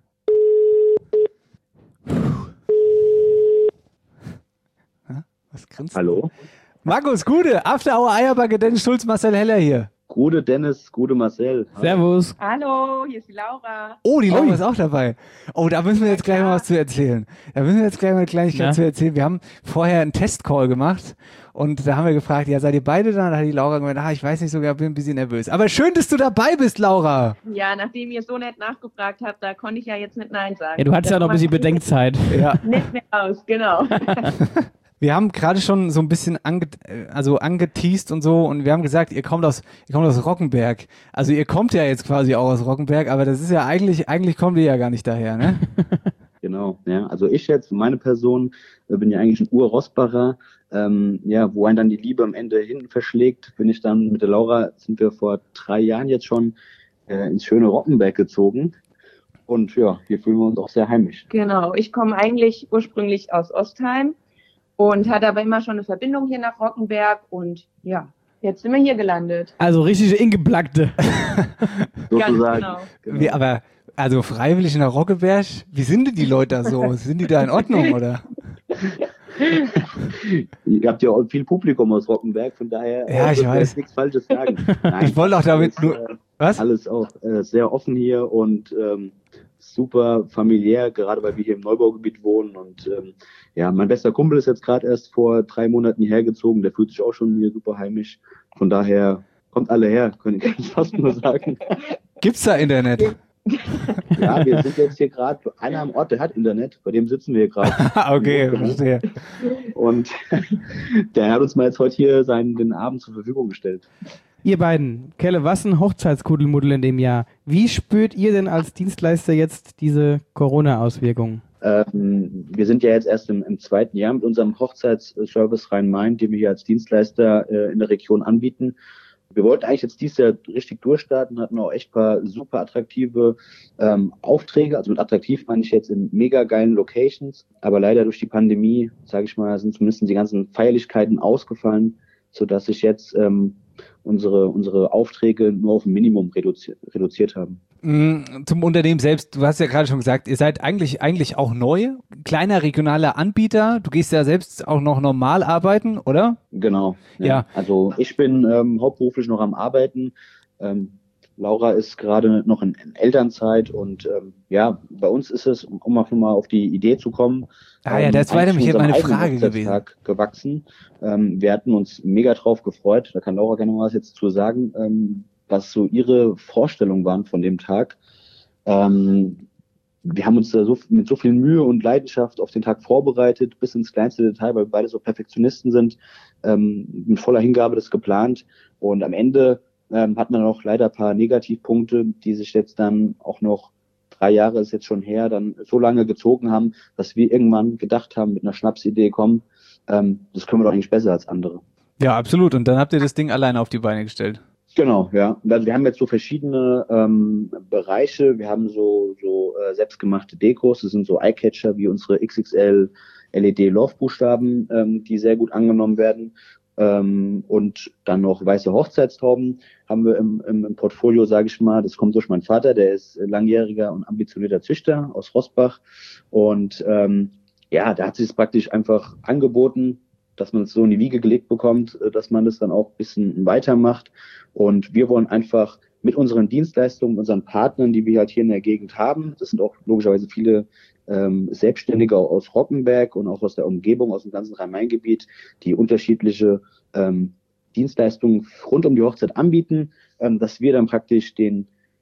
Was grinst du? Hallo. Markus, gute. After Hour Eierbacke, Dennis Schulz, Marcel Heller hier. Gute Dennis, gute Marcel. Servus. Hallo, hier ist die Laura. Oh, die Laura ist auch dabei. Oh, da müssen wir jetzt gleich mal was zu erzählen. Da müssen wir jetzt gleich mal eine Kleinigkeit zu erzählen. Wir haben vorher einen Testcall gemacht und da haben wir gefragt, ja, seid ihr beide da? Da hat die Laura gemeint, ich weiß nicht sogar, bin ein bisschen nervös. Aber schön, dass du dabei bist, Laura. Ja, nachdem ihr so nett nachgefragt habt, da konnte ich ja jetzt nicht Nein sagen. Ja, du hattest ja noch ein bisschen Bedenkzeit. Ja. Nicht mehr aus, genau. Wir haben gerade schon so ein bisschen angeteased und so und wir haben gesagt, ihr kommt aus Roggenberg. Also ihr kommt ja jetzt quasi auch aus Roggenberg, aber das ist ja eigentlich kommt ihr ja gar nicht daher, ne? Genau, ja. Also ich jetzt, meine Person, bin ja eigentlich ein Ur-Rosbacher. Wo einen dann die Liebe am Ende hinten verschlägt, bin ich dann mit der Laura, sind wir vor 3 Jahren jetzt schon ins schöne Roggenberg gezogen. Und ja, hier fühlen wir uns auch sehr heimisch. Genau, ich komme eigentlich ursprünglich aus Ostheim und hatte aber immer schon eine Verbindung hier nach Roggenberg und ja, jetzt sind wir hier gelandet. Also richtig Ingeplackte. Sozusagen. Genau. Wie, aber also freiwillig nach Roggeberg, wie sind denn die Leute da so? Sind die da in Ordnung, oder? Ihr habt ja auch viel Publikum aus Roggenberg, von daher ja, ich weiß. Nichts Falsches sagen. Nein, ich wollte auch damit nur... Was? Alles auch sehr offen hier und super familiär, gerade weil wir hier im Neubaugebiet wohnen. Und mein bester Kumpel ist jetzt gerade erst vor 3 Monaten hierher gezogen. Der fühlt sich auch schon hier super heimisch. Von daher kommt alle her, kann ich fast nur sagen. Gibt's da Internet? Ja, wir sind jetzt hier gerade einer am Ort, der hat Internet, bei dem sitzen wir gerade. Okay, verstehe. Und der hat uns mal jetzt heute hier den Abend zur Verfügung gestellt. Ihr beiden, Kelle, was ein Hochzeitskuddelmuddel in dem Jahr. Wie spürt ihr denn als Dienstleister jetzt diese Corona-Auswirkungen? Wir sind ja jetzt erst im 2. Jahr mit unserem Hochzeitsservice Rhein-Main, den wir hier als Dienstleister in der Region anbieten. Wir wollten eigentlich jetzt dieses Jahr richtig durchstarten, hatten auch echt ein paar super attraktive Aufträge. Also mit attraktiv meine ich jetzt in mega geilen Locations. Aber leider durch die Pandemie, sage ich mal, sind zumindest die ganzen Feierlichkeiten ausgefallen, sodass sich jetzt unsere Aufträge nur auf ein Minimum reduziert haben. Zum Unternehmen selbst, du hast ja gerade schon gesagt, ihr seid eigentlich auch neu, kleiner regionaler Anbieter. Du gehst ja selbst auch noch normal arbeiten, oder? Genau. Ja. Also ich bin hauptberuflich noch am Arbeiten. Laura ist gerade noch in Elternzeit und bei uns ist es, um auch mal auf die Idee zu kommen, das war nämlich meine Frage gewesen. Gewachsen. Wir hatten uns mega drauf gefreut, da kann Laura gerne mal was jetzt zu sagen, was so ihre Vorstellungen waren von dem Tag. Wir haben uns da mit so viel Mühe und Leidenschaft auf den Tag vorbereitet, bis ins kleinste Detail, weil wir beide so Perfektionisten sind, mit voller Hingabe das geplant und am Ende hat man noch leider ein paar Negativpunkte, die sich jetzt dann auch noch 3 Jahre ist jetzt schon her, dann so lange gezogen haben, dass wir irgendwann gedacht haben, mit einer Schnapsidee kommen, das können wir doch eigentlich besser als andere. Ja, absolut. Und dann habt ihr das Ding alleine auf die Beine gestellt. Genau, ja. Also wir haben jetzt so verschiedene Bereiche. Wir haben so selbstgemachte Dekos. Das sind so Eyecatcher wie unsere XXL LED-Love-Buchstaben, die sehr gut angenommen werden. Und dann noch weiße Hochzeitstauben haben wir im Portfolio, sage ich mal. Das kommt durch meinen Vater, der ist langjähriger und ambitionierter Züchter aus Roßbach. Und da hat sich es praktisch einfach angeboten, dass man es so in die Wiege gelegt bekommt, dass man das dann auch ein bisschen weitermacht. Und wir wollen einfach mit unseren Dienstleistungen, unseren Partnern, die wir halt hier in der Gegend haben, das sind auch logischerweise viele Selbstständige aus Roggenberg und auch aus der Umgebung, aus dem ganzen Rhein-Main-Gebiet, die unterschiedliche Dienstleistungen rund um die Hochzeit anbieten, dass wir dann praktisch den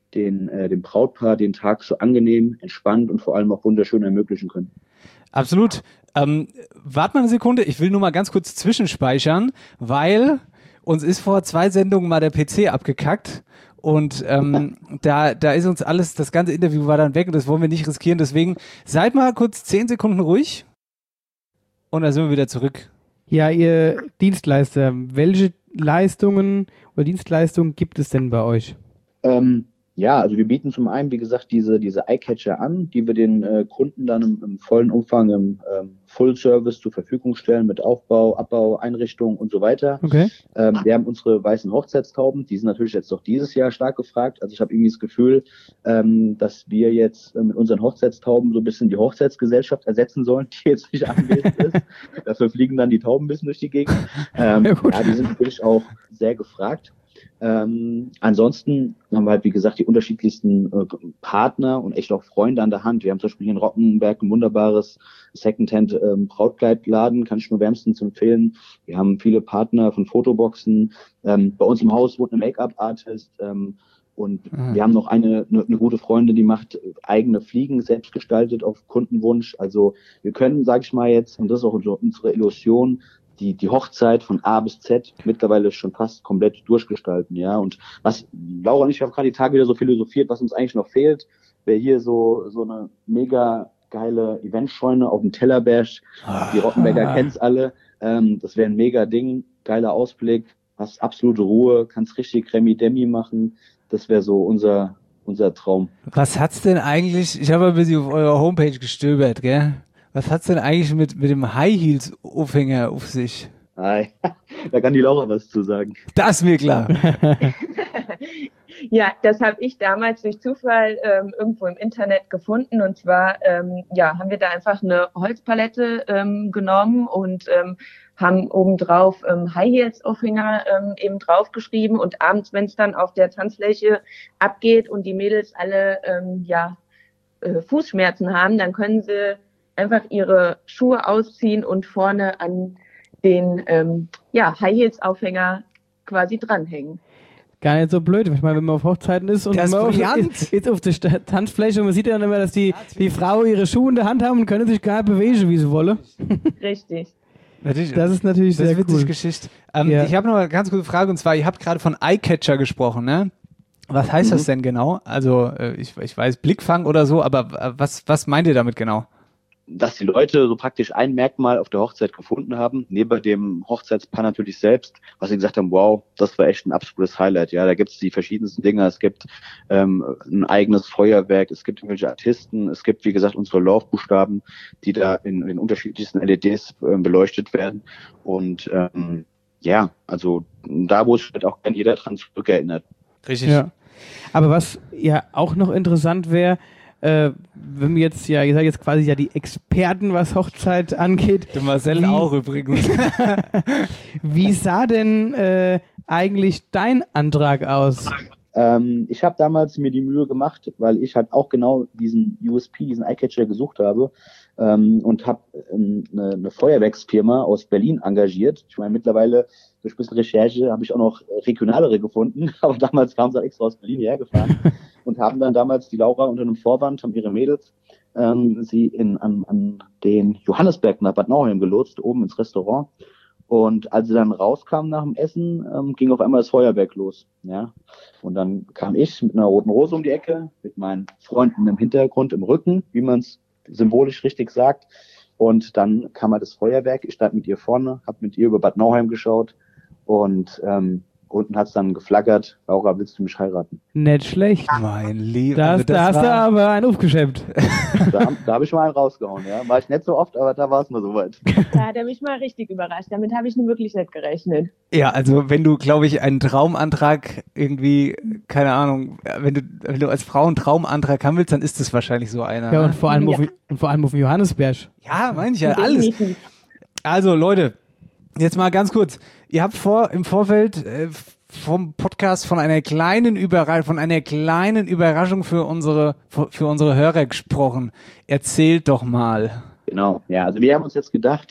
dem Brautpaar den Tag so angenehm, entspannt und vor allem auch wunderschön ermöglichen können. Absolut. Warte mal eine Sekunde, ich will nur mal ganz kurz zwischenspeichern, weil uns ist vor 2 Sendungen mal der PC abgekackt und da ist uns alles, das ganze Interview war dann weg und das wollen wir nicht riskieren, deswegen seid mal kurz 10 Sekunden ruhig und dann sind wir wieder zurück. Ja, ihr Dienstleister, welche Leistungen oder Dienstleistungen gibt es denn bei euch? Ja, also wir bieten zum einen, wie gesagt, diese Eyecatcher an, die wir den Kunden dann im vollen Umfang im Full-Service zur Verfügung stellen mit Aufbau, Abbau, Einrichtung und so weiter. Okay. Wir haben unsere weißen Hochzeitstauben, die sind natürlich jetzt auch dieses Jahr stark gefragt. Also ich habe irgendwie das Gefühl, dass wir jetzt mit unseren Hochzeitstauben so ein bisschen die Hochzeitsgesellschaft ersetzen sollen, die jetzt nicht anwesend ist. Dafür fliegen dann die Tauben ein bisschen durch die Gegend. Ja, die sind natürlich auch sehr gefragt. Ansonsten haben wir halt, wie gesagt, die unterschiedlichsten Partner und echt auch Freunde an der Hand. Wir haben zum Beispiel hier in Rockenberg ein wunderbares Secondhand Brautkleidladen, kann ich nur wärmstens empfehlen. Wir haben viele Partner von Fotoboxen. Bei uns im Haus wohnt eine Make-up-Artist. Und wir haben noch eine gute Freundin, die macht eigene Fliegen, selbst gestaltet auf Kundenwunsch. Also wir können, sage ich mal jetzt, und das ist auch unsere Illusion, die Hochzeit von A bis Z mittlerweile schon fast komplett durchgestalten, ja. Und was Laura und ich haben gerade die Tage wieder so philosophiert, was uns eigentlich noch fehlt, wäre hier so eine mega geile Eventscheune auf dem Tellerberg. Die Rockenberger kennt's alle. Das wäre ein mega Ding, geiler Ausblick, hast absolute Ruhe, kannst richtig Remi-Demi machen. Das wäre so unser Traum. Was hat's denn eigentlich, ich habe ein bisschen auf eurer Homepage gestöbert, gell? Was hat's denn eigentlich mit dem High-Heels-Aufhänger auf sich? Da kann die Laura was zu sagen. Das ist mir klar. Ja, das habe ich damals durch Zufall irgendwo im Internet gefunden. Und zwar haben wir da einfach eine Holzpalette genommen und haben obendrauf High Heels Aufhänger eben draufgeschrieben. Und abends, wenn es dann auf der Tanzfläche abgeht und die Mädels alle Fußschmerzen haben, dann können sie einfach ihre Schuhe ausziehen und vorne an den High Heels Aufhänger quasi dranhängen. Gar nicht so blöd. Ich meine, wenn man auf Hochzeiten ist und man jetzt auf der Tanzfläche und man sieht ja dann immer, dass die Frau ihre Schuhe in der Hand haben und können sich gar nicht bewegen, wie sie wollen. Richtig. Das ist natürlich sehr cool. Geschichte. Ich habe noch eine ganz gute Frage und zwar, ihr habt gerade von Eyecatcher gesprochen, ne? Was heißt das denn genau? Also ich weiß Blickfang oder so, aber was meint ihr damit genau? Dass die Leute so praktisch ein Merkmal auf der Hochzeit gefunden haben, neben dem Hochzeitspaar natürlich selbst, was sie gesagt haben, wow, das war echt ein absolutes Highlight. Ja, da gibt es die verschiedensten Dinge. Es gibt ein eigenes Feuerwerk, es gibt irgendwelche Artisten, es gibt, wie gesagt, unsere Love-Buchstaben, die da in den unterschiedlichsten LEDs beleuchtet werden. Und also da, wo sich halt auch gerne jeder dran zurückerinnert. Richtig. Ja. Aber was ja auch noch interessant wäre, wenn wir jetzt ihr seid jetzt quasi die Experten, was Hochzeit angeht. Der Marcel auch übrigens. Wie sah denn eigentlich dein Antrag aus? Ich habe damals mir die Mühe gemacht, weil ich halt auch genau diesen USP, diesen Eyecatcher gesucht habe und habe eine Feuerwerksfirma aus Berlin engagiert. Ich meine, mittlerweile durch ein bisschen Recherche habe ich auch noch regionalere gefunden, aber damals kamen sie halt extra aus Berlin hergefahren und haben dann damals die Laura unter einem Vorwand, haben ihre Mädels sie an den Johannesberg nach Bad Nauheim gelotst, oben ins Restaurant. Und als sie dann rauskamen nach dem Essen, ging auf einmal das Feuerwerk los. Ja. Und dann kam ich mit einer roten Rose um die Ecke, mit meinen Freunden im Hintergrund, im Rücken, wie man es symbolisch richtig sagt. Und dann kam halt das Feuerwerk. Ich stand mit ihr vorne, habe mit ihr über Bad Nauheim geschaut und unten hat's dann geflackert. Laura, willst du mich heiraten? Nicht schlecht. Mein Lieber. Da hast du aber einen aufgeschämt. Da habe ich mal einen rausgehauen, ja. War ich nicht so oft, aber da war es mal soweit. Da hat er mich mal richtig überrascht. Damit habe ich nun wirklich nicht gerechnet. Ja, also wenn du, glaube ich, einen Traumantrag irgendwie, keine Ahnung, wenn du als Frau einen Traumantrag haben willst, dann ist das wahrscheinlich so einer. Ja, und vor allem auf dem Johannesberg. Ja, meine ich ja, alles. Also Leute, jetzt mal ganz kurz. Ihr habt im Vorfeld vom Podcast von einer kleinen Überraschung für unsere Hörer gesprochen. Erzählt doch mal. Genau, ja, also wir haben uns jetzt gedacht,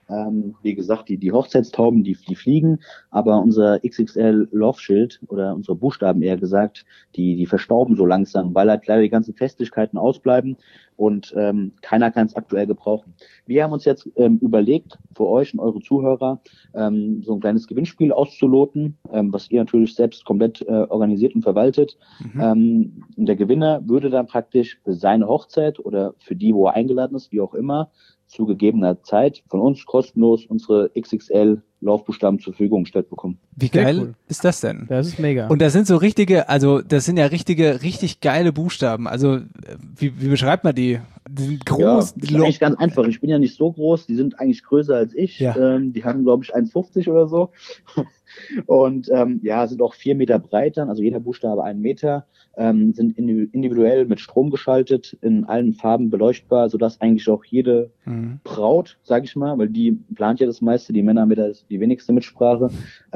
Wie gesagt, die Hochzeitstauben, die fliegen, aber unser XXL Laufschild oder unsere Buchstaben eher gesagt, die verstauben so langsam, weil halt leider die ganzen Festlichkeiten ausbleiben und keiner kann es aktuell gebrauchen. Wir haben uns jetzt überlegt, für euch und eure Zuhörer so ein kleines Gewinnspiel auszuloten, was ihr natürlich selbst komplett organisiert und verwaltet. Und der Gewinner würde dann praktisch für seine Hochzeit oder für die, wo er eingeladen ist, wie auch immer, zu gegebener Zeit von uns kostenlos unsere XXL Laufbuchstaben zur Verfügung gestellt bekommen. Wie geil ist das denn? Das ist mega. Und das sind so richtige, also das sind ja richtig geile Buchstaben. Also wie beschreibt man die? Die sind groß. Ja, das ist eigentlich ganz einfach. Ich bin ja nicht so groß, die sind eigentlich größer als ich. Ja. Die haben, glaube ich, 1,50 oder so. Und sind auch 4 Meter breit dann, also jeder Buchstabe 1 Meter, sind individuell mit Strom geschaltet, in allen Farben beleuchtbar, sodass eigentlich auch jede Braut, sag ich mal, weil die plant ja das meiste, die Männer haben wieder die wenigste Mitsprache,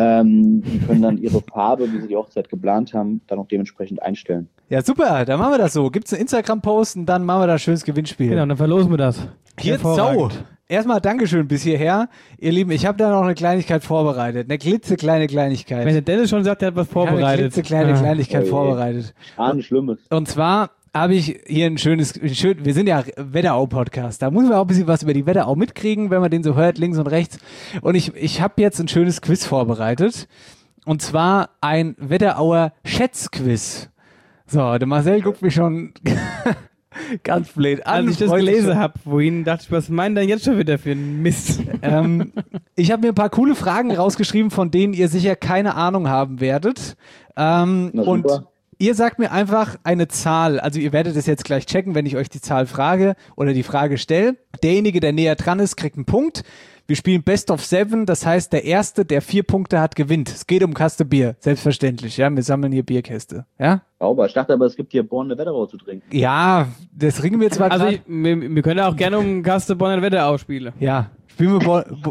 die können dann ihre Farbe, wie sie die Hochzeit geplant haben, dann auch dementsprechend einstellen. Ja, super, dann machen wir das so. Gibt's einen Instagram-Post und dann machen wir da ein schönes Gewinnspiel. Genau, dann verlosen wir das. Hier, so. Erstmal Dankeschön bis hierher. Ihr Lieben, ich habe da noch eine Kleinigkeit vorbereitet. Eine klitzekleine Kleinigkeit. Wenn der Dennis schon sagt, er hat was vorbereitet. Eine klitzekleine Kleinigkeit vorbereitet. Nicht Schlimmes. Und zwar habe ich hier wir sind ja Wetterau-Podcast, da muss man auch ein bisschen was über die Wetterau mitkriegen, wenn man den so hört, links und rechts. Und ich habe jetzt ein schönes Quiz vorbereitet. Und zwar ein Wetterauer Schätzquiz. So, der Marcel guckt mich schon ganz blöd an. Als ich das gelesen habe, wohin dachte ich, was meint denn jetzt schon wieder für ein Mist? Ich habe mir ein paar coole Fragen rausgeschrieben, von denen ihr sicher keine Ahnung haben werdet. Und ihr sagt mir einfach eine Zahl. Also ihr werdet es jetzt gleich checken, wenn ich euch die Zahl frage oder die Frage stelle. Derjenige, der näher dran ist, kriegt einen Punkt. Wir spielen Best of 7, das heißt, der Erste, der 4 Punkte hat, gewinnt. Es geht um Kaste Bier, selbstverständlich. Ja, wir sammeln hier Bierkäste. Ja? Sauber. Ich dachte aber, es gibt hier Bonner Wetterau zu trinken. Ja, das trinken wir zwar. Also wir können auch gerne um Kaste Bonner Wetterau spielen. Ja, spielen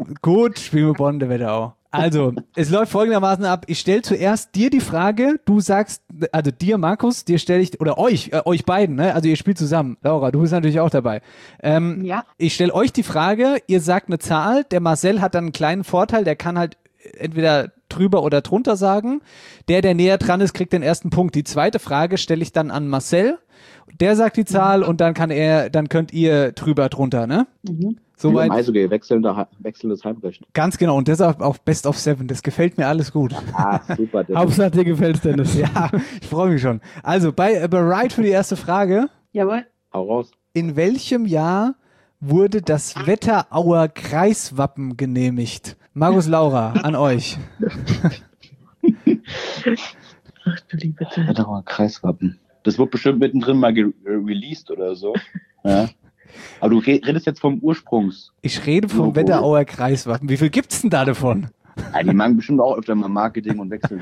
wir Bonner Wetterau. Also, es läuft folgendermaßen ab. Ich stelle zuerst dir die Frage, du sagst, also dir, Markus, dir stelle ich, oder euch beiden, ne? Also ihr spielt zusammen. Laura, du bist natürlich auch dabei. Ja. Ich stelle euch die Frage, ihr sagt eine Zahl, der Marcel hat dann einen kleinen Vorteil, der kann halt entweder drüber oder drunter sagen. Der näher dran ist, kriegt den ersten Punkt. Die zweite Frage stelle ich dann an Marcel. Der sagt die Zahl und dann könnt ihr drunter, ne? Soweit. Eishockey, wechselndes Halbrecht. Ganz genau, und deshalb auch Best of 7. Das gefällt mir alles gut. Ah, super. Hauptsache dir gefällt's, Dennis. Ja, ich freue mich schon. Also, bereit für die erste Frage? Jawohl. Hau raus. In welchem Jahr wurde das Wetterauer Kreiswappen genehmigt? Markus, Laura, an euch. Ach du liebe Zeit. Wetterauer Kreiswappen. Das wird bestimmt mittendrin mal released oder so. Ja. Aber du redest jetzt vom Ursprungs. Ich rede vom Wetterauer Kreiswappen. Wie viel gibt's denn da davon? Ja, die machen bestimmt auch öfter mal Marketing und wechseln.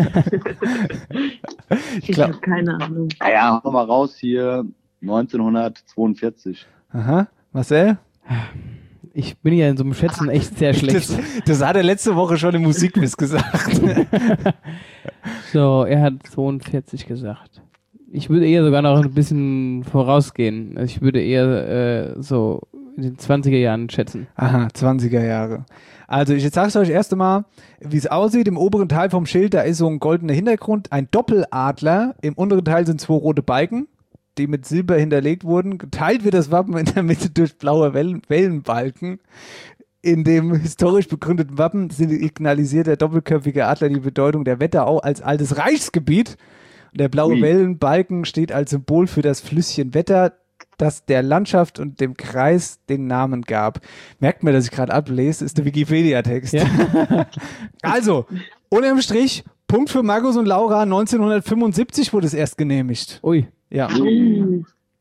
Ich habe keine Ahnung. Naja, hau mal raus hier. 1942. Aha. Marcel? Ich bin ja in so einem Schätzen echt sehr schlecht. Das hat er letzte Woche schon im Musikquiz gesagt. So, er hat 42 gesagt. Ich würde eher sogar noch ein bisschen vorausgehen. Also ich würde eher so in den 20er Jahren schätzen. Aha, 20er Jahre. Also ich sage es euch erst einmal, wie es aussieht. Im oberen Teil vom Schild, da ist so ein goldener Hintergrund, ein Doppeladler. Im unteren Teil sind 2 rote Balken, die mit Silber hinterlegt wurden. Geteilt wird das Wappen in der Mitte durch blaue Wellenbalken. In dem historisch begründeten Wappen signalisiert der doppelköpfige Adler die Bedeutung der Wetterau als altes Reichsgebiet. Der blaue Wellenbalken steht als Symbol für das Flüsschen Wetter, das der Landschaft und dem Kreis den Namen gab. Merkt mir, dass ich gerade ablese, ist der Wikipedia-Text. Ja. Also, unterm Strich, Punkt für Markus und Laura, 1975 wurde es erst genehmigt. Ui. Ja. 1-0.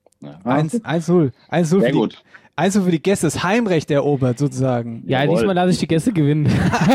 1-0 Sehr gut. 1-0 für die Gäste, das Heimrecht erobert sozusagen. Ja, jawohl. Diesmal lasse ich die Gäste gewinnen.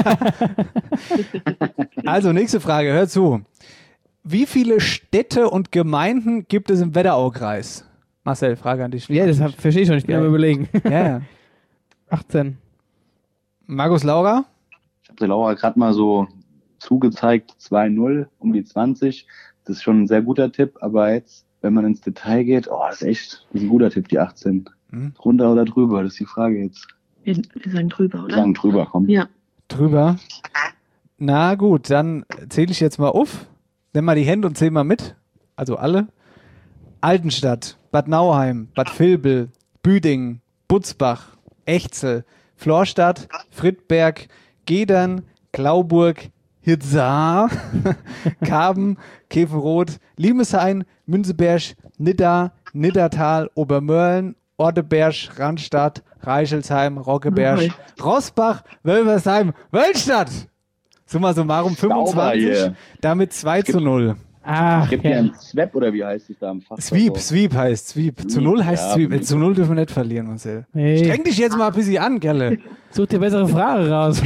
Also, nächste Frage, hört zu. Wie viele Städte und Gemeinden gibt es im Wetteraukreis? Marcel, Frage an dich. Ja, das verstehe ich schon. Ich bin am Überlegen. Ja. 18. Markus, Laura? Ich habe der Laura gerade mal so zugezeigt. 2-0, um die 20. Das ist schon ein sehr guter Tipp. Aber jetzt, wenn man ins Detail geht, das ist ein guter Tipp, die 18. Runter oder drüber, das ist die Frage jetzt. Wir sagen drüber, oder? Wir sagen drüber, komm. Ja. Drüber. Na gut, dann zähle ich jetzt mal auf. Nimm mal die Hände und zähl mal mit. Also alle. Altenstadt, Bad Nauheim, Bad Vilbel, Büdingen, Butzbach, Echzel, Florstadt, Friedberg, Gedern, Glauburg, Hirzaa, Karben, Käferoth, Limeshain, Münzeberg, Nidda, Niddertal, Obermörlen, Orteberg, Randstadt, Reichelsheim, Roggeberg, Rossbach, Wölversheim, Wölstadt. Summa summarum 25, damit 2:0. Gibt ja ein Swap oder wie heißt es da im Fach? Sweep heißt Sweep. Zu 0 heißt Sweep. Zu 0 dürfen wir nicht verlieren, Marcel. Hey. Streng dich jetzt mal ein bisschen an, Gelle. Such dir bessere Frage raus.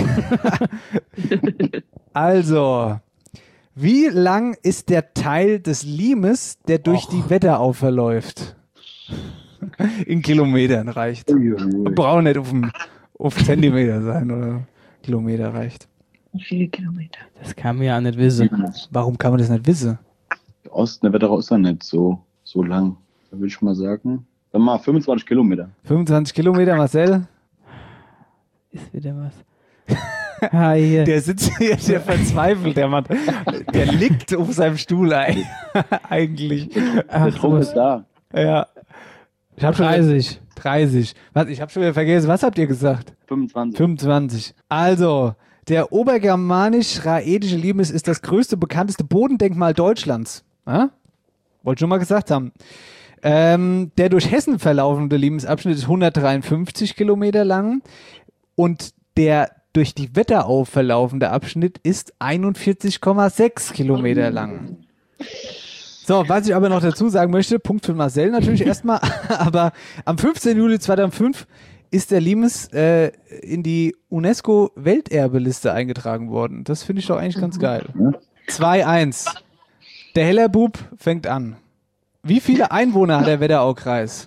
Also, wie lang ist der Teil des Limes, der durch die Wetterau verläuft? In Kilometern reicht. Braucht nicht auf Zentimeter sein oder Kilometer reicht. Viele Kilometer. Das kann man ja nicht wissen. Warum kann man das nicht wissen? Der Wetterau ist ja nicht so lang. Da würde ich mal sagen. Dann mal 25 Kilometer. 25 Kilometer, Marcel? Ist wieder was. Hier. Der sitzt hier, der verzweifelt, der Mann. Der liegt auf seinem Stuhl eigentlich. Der Druck ist da. Ja. Ich hab 30. 30. Was? Ich habe schon wieder vergessen. Was habt ihr gesagt? 25. 25. Also, der obergermanisch-raedische Limes ist das größte, bekannteste Bodendenkmal Deutschlands. Ja? Wollte schon mal gesagt haben. Der durch Hessen verlaufende Limesabschnitt ist 153 Kilometer lang und der durch die Wetterau verlaufende Abschnitt ist 41,6 Kilometer lang. So, was ich aber noch dazu sagen möchte, Punkt für Marcel natürlich erstmal, aber am 15. Juli 2005 ist der Limes in die UNESCO-Welterbeliste eingetragen worden. Das finde ich doch eigentlich ganz geil. 2:1. Der Hellerbub fängt an. Wie viele Einwohner hat der Wetteraukreis?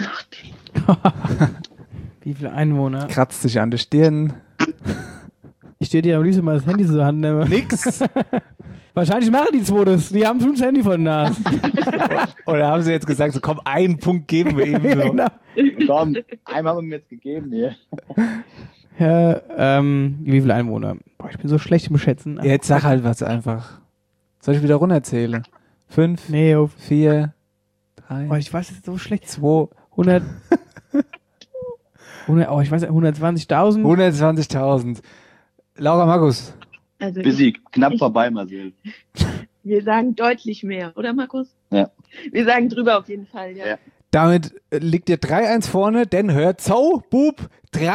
Wie viele Einwohner? Kratzt sich an der Stirn. Ich stehe dir am liebsten mal das Handy zur Hand nehme. Nix. Wahrscheinlich machen die zwei das. Die haben 5 Handy von Nas. Oder haben sie jetzt gesagt, so komm, einen Punkt geben wir eben so. Genau. Komm, einen haben wir mir jetzt gegeben hier. Ja, wie viele Einwohner? Boah, ich bin so schlecht im Schätzen. Jetzt sag halt was einfach. Soll ich wieder runterzählen? 5, Nee, auf. 4, 3, Boah, ich weiß jetzt so schlecht. 2, 100. Oh, ich weiß 120.000. 120.000. Laura Markus. Also Busy, knapp vorbei, Marcel. wir sagen deutlich mehr, oder Markus? Ja. Wir sagen drüber auf jeden Fall, ja. Ja. Damit liegt ihr 3:1 vorne, denn hört so, Bub,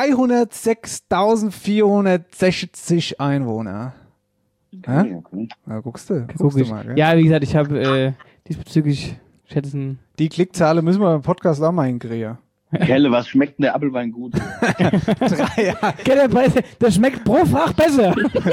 306.460 Einwohner. Okay. Na, guckst du mal, gell? Ja, wie gesagt, ich habe diesbezüglich schätzen. Die Klickzahlen müssen wir beim Podcast auch mal hinkriegen. Kelle, was schmeckt denn der Apfelwein gut? 3, ja. Das schmeckt pro Fach besser.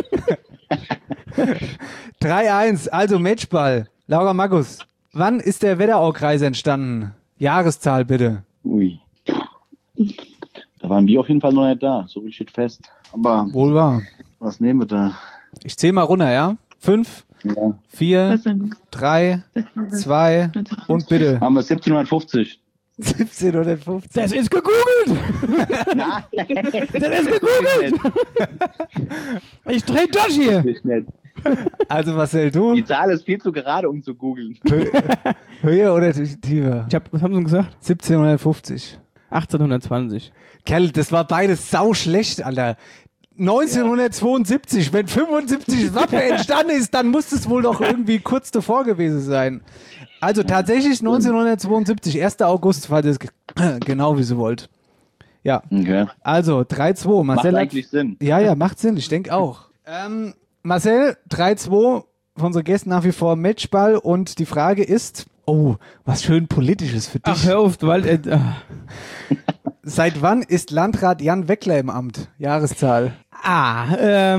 3:1, also Matchball. Laura Markus, wann ist der Wetteraukreis entstanden? Jahreszahl bitte. Ui. Da waren wir auf jeden Fall noch nicht da, so steht fest. Aber Wohl wahr. was nehmen wir da? Ich zähle mal runter, ja? 5, Ja. 4, 3, 2 und bitte. Haben wir 1750. 1750. Das ist gegoogelt. Das ist gegoogelt. Ich dreh durch hier. Nicht nett. Also Marcel, du? Die Zahl ist viel zu gerade, um zu googeln. Höher oder tiefer? Was haben sie denn gesagt? 1750. 1820. Kerl, das war beides sau schlecht, Alter. 1972, wenn 75 Wappe entstanden ist, dann muss es wohl doch irgendwie kurz davor gewesen sein. Also tatsächlich 1972, 1. August, falls ihr es genau wie sie wollt. Ja, Okay. also 3:2. Marcel Macht hat- eigentlich Sinn. Ja, macht Sinn, ich denke auch. Marcel, 3:2, von unseren Gästen nach wie vor Matchball und die Frage ist, oh, was schön Politisches für dich. Ach, hör auf, weil Seit wann ist Landrat Jan Weckler im Amt? Jahreszahl. warte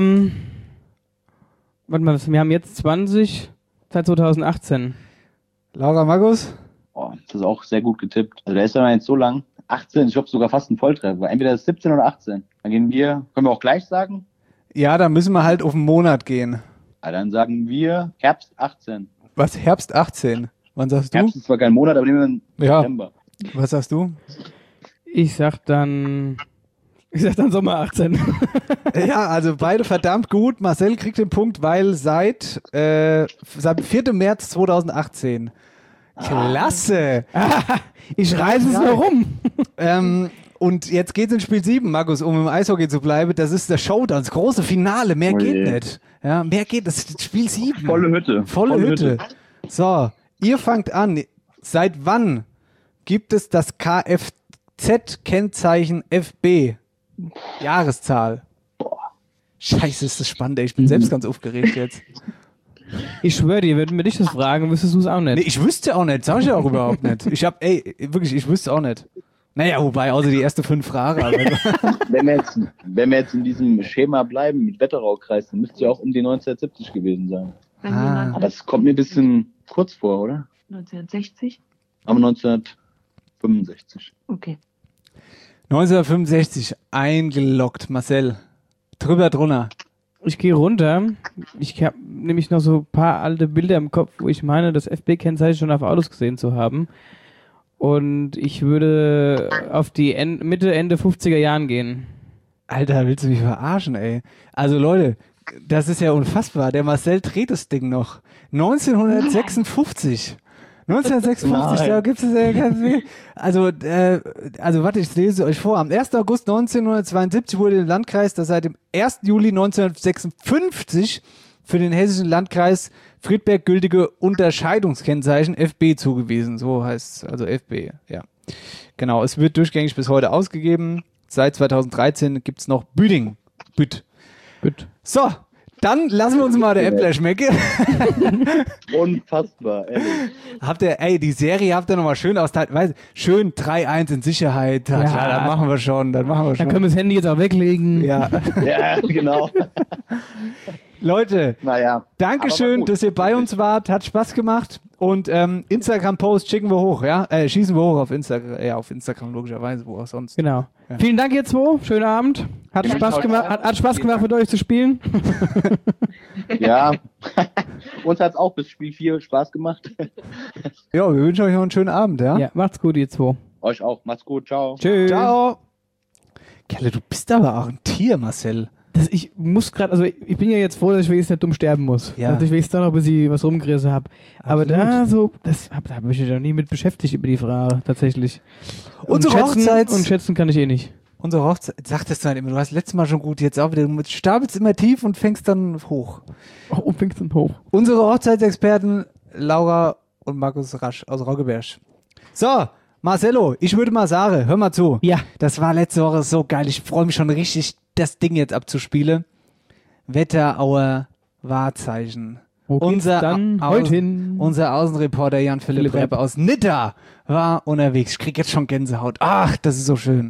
mal, wir haben jetzt 20, seit 2018. Laura Markus? Oh, das ist auch sehr gut getippt. Also der ist ja jetzt so lang. 18, ich glaube sogar fast ein Volltreffer. Entweder ist 17 oder 18. Dann können wir auch gleich sagen? Ja, da müssen wir halt auf den Monat gehen. Ja, dann sagen wir Herbst 18. Was, Herbst 18? Wann sagst du? Herbst ist zwar kein Monat, aber nehmen wir Ja. September. Was sagst du? Ich sag dann Ich sag dann Sommer 18. Ja, also beide verdammt gut. Marcel kriegt den Punkt, weil seit 4. März 2018. Klasse. Ich reise es herum. Und jetzt geht's in Spiel 7, Markus, um im Eishockey zu bleiben. Das ist der Showdown, das große Finale. Mehr geht nicht. Ja, mehr geht. Das ist Spiel 7. Volle Hütte. Volle Hütte. So, ihr fangt an. Seit wann gibt es das Kfz-Kennzeichen FB? Jahreszahl. Scheiße, ist das spannend, ey. Ich bin selbst ganz aufgeregt jetzt. Ich schwöre dir, würden wir dich das fragen, wüsstest du es auch nicht. Nee, ich wüsste auch nicht. Sag ich ja auch überhaupt nicht. Ich wüsste auch nicht. Naja, wobei, außer die erste 5 Fragen. Wenn wir jetzt in diesem Schema bleiben, mit Wetteraukreis, dann müsste ja auch um die 1970 gewesen sein. Aber das kommt mir ein bisschen kurz vor, oder? 1960? Aber 1965. Okay. 1965 eingeloggt, Marcel. Drunter. Ich gehe runter. Ich habe nämlich noch so ein paar alte Bilder im Kopf, wo ich meine, das FB-Kennzeichen schon auf Autos gesehen zu haben. Und ich würde auf die Mitte, Ende 50er Jahren gehen. Alter, willst du mich verarschen, ey? Also Leute, das ist ja unfassbar. Der Marcel dreht das Ding noch. 1956. 1956, da gibt es ja ganz viel. Also warte, ich lese euch vor. Am 1. August 1972 wurde dem Landkreis, das seit dem 1. Juli 1956 für den hessischen Landkreis Friedberg gültige Unterscheidungskennzeichen FB zugewiesen. So heißt es, also FB, ja. Genau, es wird durchgängig bis heute ausgegeben. Seit 2013 gibt es noch Büding. Büt. So, dann lassen wir uns mal der Äppler schmecken. Unfassbar, ehrlich. Die Serie habt ihr nochmal schön schön 3-1 in Sicherheit. Ja, klar, das machen wir schon. Dann können wir das Handy jetzt auch weglegen. Ja, ja, genau. Leute, Dankeschön, dass ihr bei uns wart. Hat Spaß gemacht. Und Instagram-Post schicken wir hoch, ja? Schießen wir hoch auf Instagram. Ja, auf Instagram logischerweise, wo auch sonst. Genau. Ja. Vielen Dank, ihr zwei. Schönen Abend. Hat Spaß gemacht. Hat Spaß gemacht, mit euch zu spielen. Ja. Uns hat es auch bis Spiel 4 Spaß gemacht. Ja, wir wünschen euch noch einen schönen Abend, ja? Ja, macht's gut, ihr zwei. Euch auch. Macht's gut. Ciao. Tschüss. Ciao. Kelle, du bist aber auch ein Tier, Marcel. Ich muss gerade, also ich bin ja jetzt froh, dass ich wenigstens nicht dumm sterben muss. Ja. Dass ich wenigstens da noch ein bisschen was rumgerissen habe. Aber da habe ich mich ja noch nie mit beschäftigt über die Frage, tatsächlich. Unsere Hochzeit. Und schätzen kann ich eh nicht. Unsere Hochzeit, sagtest du halt immer, du hast letztes Mal schon gut, jetzt auch wieder, du stapelst immer tief und fängst dann hoch. Und fängst dann hoch. Unsere Hochzeitsexperten Laura und Markus Rasch aus Roggeberg. So, Marcelo, ich würde mal sagen, hör mal zu. Ja. Das war letzte Woche so geil, ich freue mich schon richtig, das Ding jetzt abzuspielen. Wetterauer Wahrzeichen. Unser Außenreporter Jan-Philipp Repp aus Nidda war unterwegs. Ich krieg jetzt schon Gänsehaut. Ach, das ist so schön.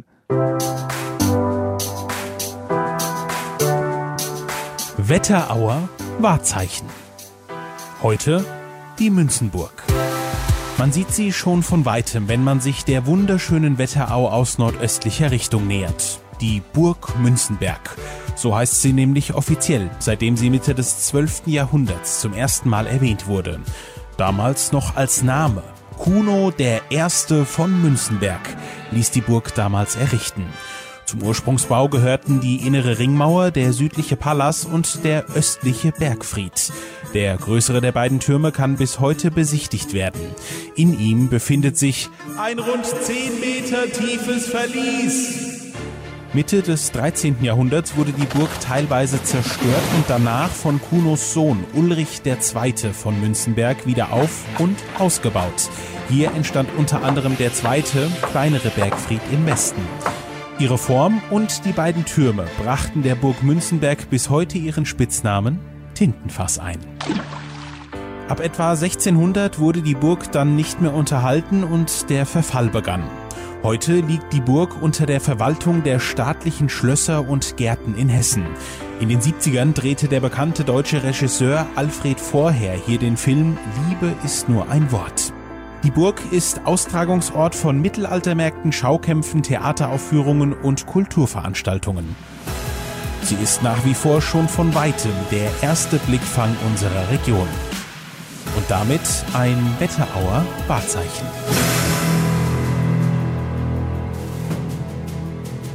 Wetterauer Wahrzeichen. Heute die Münzenburg. Man sieht sie schon von weitem, wenn man sich der wunderschönen Wetterau aus nordöstlicher Richtung nähert. Die Burg Münzenberg. So heißt sie nämlich offiziell, seitdem sie Mitte des 12. Jahrhunderts zum ersten Mal erwähnt wurde. Damals noch als Name. Kuno der Erste von Münzenberg ließ die Burg damals errichten. Zum Ursprungsbau gehörten die innere Ringmauer, der südliche Palas und der östliche Bergfried. Der größere der beiden Türme kann bis heute besichtigt werden. In ihm befindet sich ein rund 10 Meter tiefes Verlies. Mitte des 13. Jahrhunderts wurde die Burg teilweise zerstört und danach von Kunos Sohn Ulrich II. Von Münzenberg wieder auf- und ausgebaut. Hier entstand unter anderem der zweite, kleinere Bergfried im Westen. Ihre Form und die beiden Türme brachten der Burg Münzenberg bis heute ihren Spitznamen Tintenfass ein. Ab etwa 1600 wurde die Burg dann nicht mehr unterhalten und der Verfall begann. Heute liegt die Burg unter der Verwaltung der staatlichen Schlösser und Gärten in Hessen. In den 70ern drehte der bekannte deutsche Regisseur Alfred Vorher hier den Film Liebe ist nur ein Wort. Die Burg ist Austragungsort von Mittelaltermärkten, Schaukämpfen, Theateraufführungen und Kulturveranstaltungen. Sie ist nach wie vor schon von weitem der erste Blickfang unserer Region. Und damit ein Wetterauer Wahrzeichen.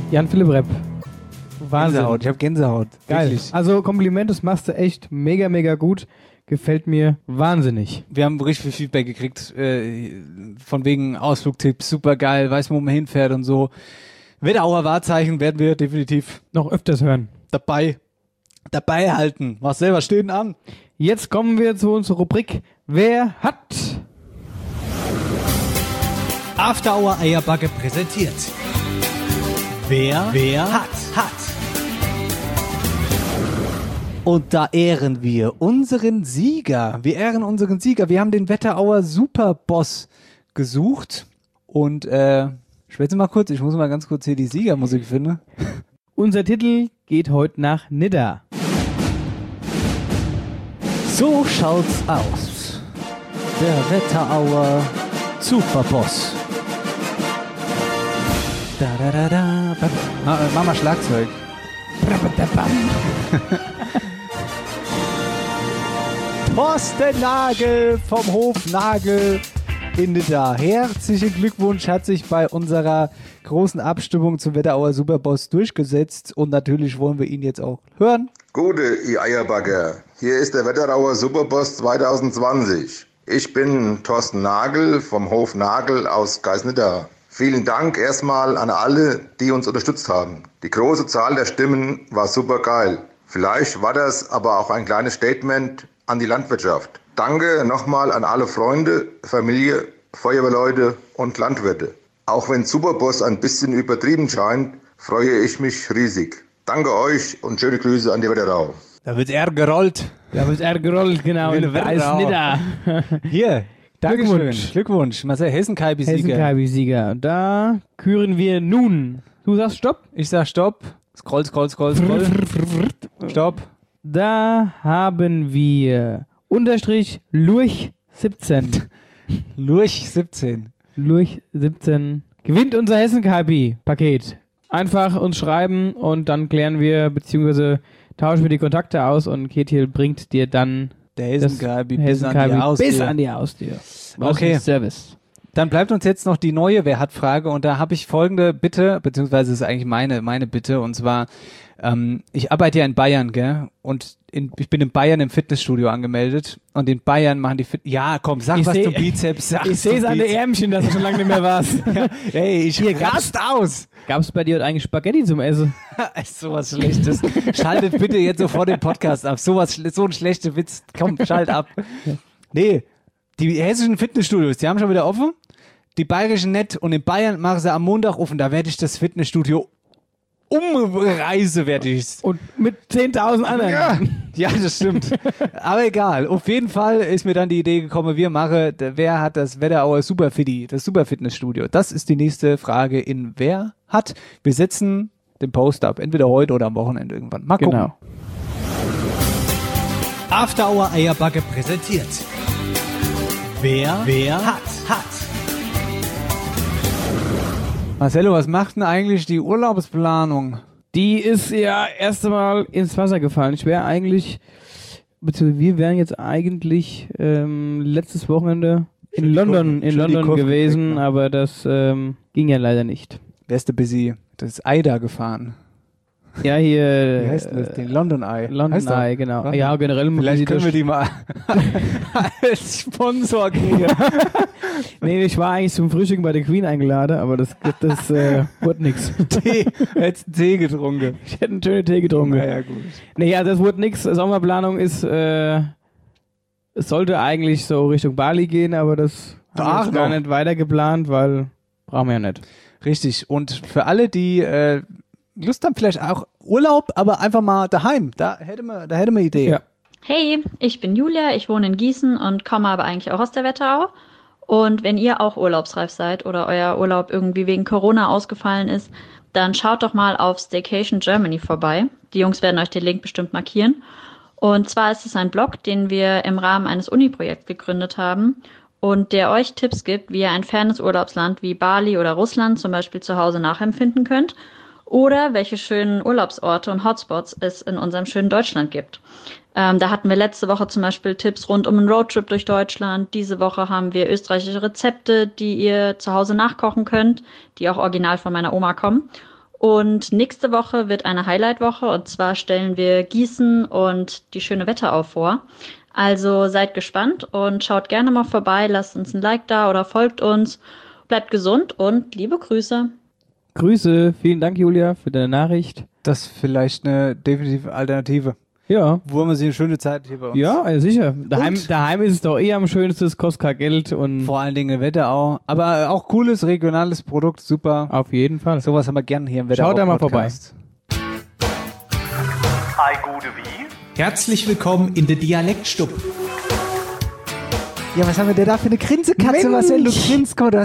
Jan-Philipp Repp. Wahnsinn. Gänsehaut, ich habe Gänsehaut. Geil. Wirklich. Also Kompliment, das machst du echt mega, mega gut. Gefällt mir wahnsinnig. Wir haben richtig viel Feedback gekriegt, von wegen Ausflugtipps, super geil, weiß man, wo man hinfährt und so. Wetterauer Wahrzeichen werden wir definitiv Noch öfters hören. dabei halten. Marcel, was steht denn an? Jetzt kommen wir zu unserer Rubrik Wer hat? After Hour Eierbacke präsentiert. Wer hat? Und da ehren wir unseren Sieger. Wir ehren unseren Sieger. Wir haben den Wetterauer Superboss gesucht. Und, schwätze mal kurz, ich muss mal ganz kurz hier die Siegermusik finden. Unser Titel geht heute nach Nidda. So schaut's aus. Der Wetterauer Superboss. Da da da da. Mach mal Schlagzeug. Thorsten Nagel vom Hof Nagel in Nidda. Herzlichen Glückwunsch, hat sich bei unserer großen Abstimmung zum Wetterauer Superboss durchgesetzt und natürlich wollen wir ihn jetzt auch hören. Gute, ihr Eierbagger. Hier ist der Wetterauer Superboss 2020. Ich bin Thorsten Nagel vom Hof Nagel aus Geisnidda. Vielen Dank erstmal an alle, die uns unterstützt haben. Die große Zahl der Stimmen war super geil. Vielleicht war das aber auch ein kleines Statement an die Landwirtschaft. Danke nochmal an alle Freunde, Familie, Feuerwehrleute und Landwirte. Auch wenn Superboss ein bisschen übertrieben scheint, freue ich mich riesig. Danke euch und schöne Grüße an die Wetterau. Da wird er gerollt. Genau. Wie eine Da ist Wetterau. Nidda. Hier, Glückwunsch. Glückwunsch. Marcel, Hessen-Kaibi-Sieger. Hessen-Kaibi-Sieger. Da küren wir nun. Du sagst Stopp? Ich sag Stopp. Scroll. Stopp. Da haben wir Unterstrich Lurch 17. Lurch 17. Lurch 17 gewinnt unser Hessen-Kaibi-Paket. Einfach uns schreiben und dann klären wir, beziehungsweise tauschen wir die Kontakte aus und Ketiel bringt dir dann Der Hessen-Kaibi bis an die Haustür. Okay. Service. Dann bleibt uns jetzt noch die neue Wer-hat-Frage und da habe ich folgende Bitte, beziehungsweise ist eigentlich meine Bitte und zwar, ich arbeite ja in Bayern, gell, und ich bin in Bayern im Fitnessstudio angemeldet und in Bayern machen die ja, komm, sag was zum Bizeps. Ich sehe es an den Ärmchen, dass du schon lange nicht mehr warst. Ja, hey, ich rast aus. Gab es bei dir heute eigentlich Spaghetti zum Essen? Sowas Schlechtes. Schaltet bitte jetzt sofort den Podcast ab. So ein schlechter Witz. Komm, schalt ab. Nee, die hessischen Fitnessstudios, die haben schon wieder offen. Die bayerischen nicht. Und in Bayern machen sie am Montag offen. Da werde ich das Fitnessstudio umreise, werde ich's. Und mit 10.000 anderen. Ja, das stimmt. Aber egal. Auf jeden Fall ist mir dann die Idee gekommen, wer hat das Wetterauer Superfitty, das Superfitnessstudio? Das ist die nächste Frage in Wer hat. Wir setzen den Post ab. Entweder heute oder am Wochenende irgendwann. Mal gucken. Genau. After Hour Eierbacke präsentiert. Wer hat? Marcelo, was macht denn eigentlich die Urlaubsplanung? Die ist ja erst einmal ins Wasser gefallen. Wir wären jetzt eigentlich letztes Wochenende in London gewesen, aber das ging ja leider nicht. Wärst du busy das Ei da gefahren? Ja, hier. Wie heißt denn das? Den London Eye. London Eye, genau. Warte. Ja, generell. Vielleicht können wir die mal als Sponsor kriegen. Nee, ich war eigentlich zum Frühstück bei der Queen eingeladen, aber das wurde nix. Hättest einen Tee getrunken. Ich hätte einen schönen Tee getrunken. Ja, gut. Nee, ja, das wurde nix. Sommerplanung ist, es sollte eigentlich so Richtung Bali gehen, aber das haben wir gar nicht weiter geplant, weil brauchen wir ja nicht. Richtig. Und für alle, die Lust haben, vielleicht auch Urlaub, aber einfach mal daheim. Da hätte man Idee. Ja. Hey, ich bin Julia, ich wohne in Gießen und komme aber eigentlich auch aus der Wetterau. Und wenn ihr auch urlaubsreif seid oder euer Urlaub irgendwie wegen Corona ausgefallen ist, dann schaut doch mal auf Staycation Germany vorbei. Die Jungs werden euch den Link bestimmt markieren. Und zwar ist es ein Blog, den wir im Rahmen eines Uni-Projekts gegründet haben und der euch Tipps gibt, wie ihr ein fernes Urlaubsland wie Bali oder Russland zum Beispiel zu Hause nachempfinden könnt oder welche schönen Urlaubsorte und Hotspots es in unserem schönen Deutschland gibt. Da hatten wir letzte Woche zum Beispiel Tipps rund um einen Roadtrip durch Deutschland. Diese Woche haben wir österreichische Rezepte, die ihr zu Hause nachkochen könnt, die auch original von meiner Oma kommen. Und nächste Woche wird eine Highlight-Woche und zwar stellen wir Gießen und die schöne Wetterau vor. Also seid gespannt und schaut gerne mal vorbei, lasst uns ein Like da oder folgt uns. Bleibt gesund und liebe Grüße. Grüße, vielen Dank Julia für deine Nachricht. Das ist vielleicht eine definitive Alternative. Ja. Wo haben wir sie eine schöne Zeit hier bei uns? Ja, also sicher. Daheim ist es doch eh am schönsten, es kostet kein Geld und vor allen Dingen Wetterau. Aber auch cooles, regionales Produkt, super. Auf jeden Fall. Sowas haben wir gern hier im Wetterau. Schaut da mal vorbei. Hi, gute wie? Herzlich willkommen in der Dialektstub. Ja, was haben wir denn da für eine Grinsekatze, Marcel? Du grinst, guck mal,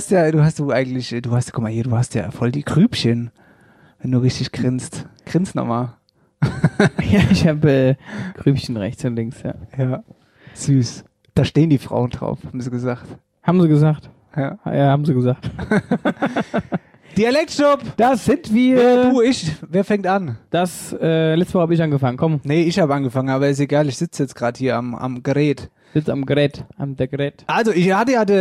du hast ja voll die Grübchen, wenn du richtig grinst. Grins nochmal. Ja, ich habe Grübchen rechts und links, ja. Ja, süß. Da stehen die Frauen drauf, haben sie gesagt. Haben sie gesagt? Ja. Ja, haben sie gesagt. Dialektstub! Das sind wir. Wer fängt an? Letzte Woche habe ich angefangen, komm. Nee, ich habe angefangen, aber ist egal, ich sitze jetzt gerade hier am Gerät. Am Gerät. Also, der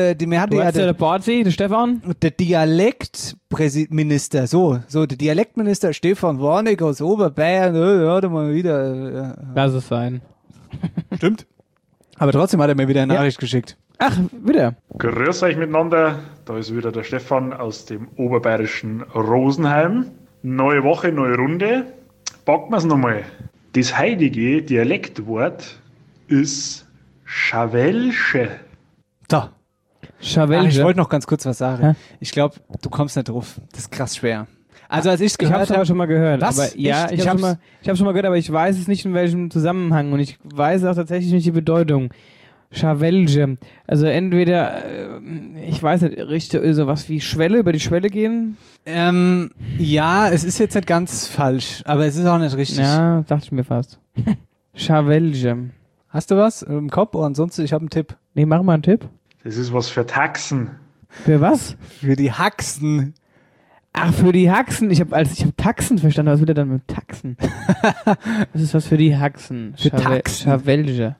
Borzi, der Stefan. Der Dialektminister, der Dialektminister Stefan Warneck aus Oberbayern, hört mal wieder. Lass es sein. Stimmt. Aber trotzdem hat er mir wieder eine Nachricht geschickt. Ach, wieder. Grüß euch miteinander, da ist wieder der Stefan aus dem oberbayerischen Rosenheim. Neue Woche, neue Runde. Packen wir es nochmal. Das heutige Dialektwort ist Schawelsche. So. Schawelsche. Ich wollte noch ganz kurz was sagen. Ja? Ich glaube, du kommst nicht drauf. Das ist krass schwer. Also als ich es gehört habe... Ich habe es schon mal gehört. Was? Aber, ja, ich habe schon mal gehört, aber ich weiß es nicht in welchem Zusammenhang und ich weiß auch tatsächlich nicht die Bedeutung. Schawelsche. Also entweder, ich weiß nicht, richtig sowas wie Schwelle, über die Schwelle gehen? Ja, es ist jetzt nicht ganz falsch, aber es ist auch nicht richtig. Ja, dachte ich mir fast. Schawelsche. Hast du was im Kopf? Oder ansonsten, ich habe einen Tipp. Nee, mach mal einen Tipp. Das ist was für Taxen. Für was? Für die Haxen. Ach, für die Haxen. Ich habe Taxen verstanden. Was will er dann mit Taxen? Das ist was für die Haxen. Für Taxen. Schawelsche.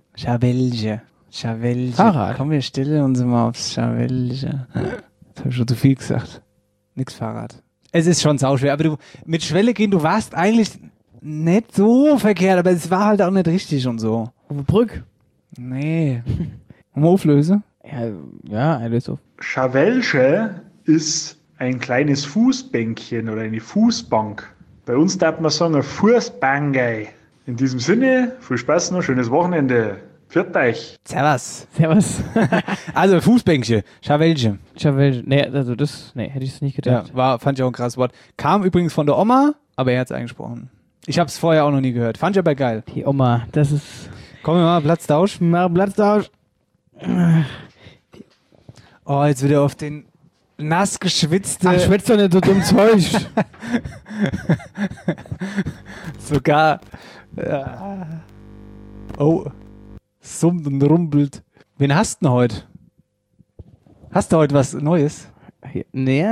Fahrrad. Komm, wir stellen uns mal aufs Schawelsche. Das habe ich schon zu viel gesagt. Nix Fahrrad. Es ist schon sauschwer, aber mit Schwelle gehen, du warst eigentlich nicht so verkehrt, aber es war halt auch nicht richtig und so. Auf der Brücke? Nee. Auflöse? Ja, er löst auf. Schawelsche ist ein kleines Fußbänkchen oder eine Fußbank. Bei uns darf man sagen, ein Fußbangei. In diesem Sinne, viel Spaß noch, schönes Wochenende. Pfiat euch. Servus. Also Fußbänkchen, Schawelsche. Nee, also hätte ich es nicht gedacht. Ja, fand ich auch ein krasses Wort. Kam übrigens von der Oma, aber er hat es eingesprochen. Ich habe es vorher auch noch nie gehört. Fand ich aber geil. Die Oma, das ist... Komm, wir machen Platztausch. Oh, jetzt wieder auf den nass geschwitzte... Ach, schwitzt doch nicht so dumm Zeug. Sogar... Ja. Oh, summt und rumpelt. Wen hast du denn heute? Hast du heute was Neues? Nee.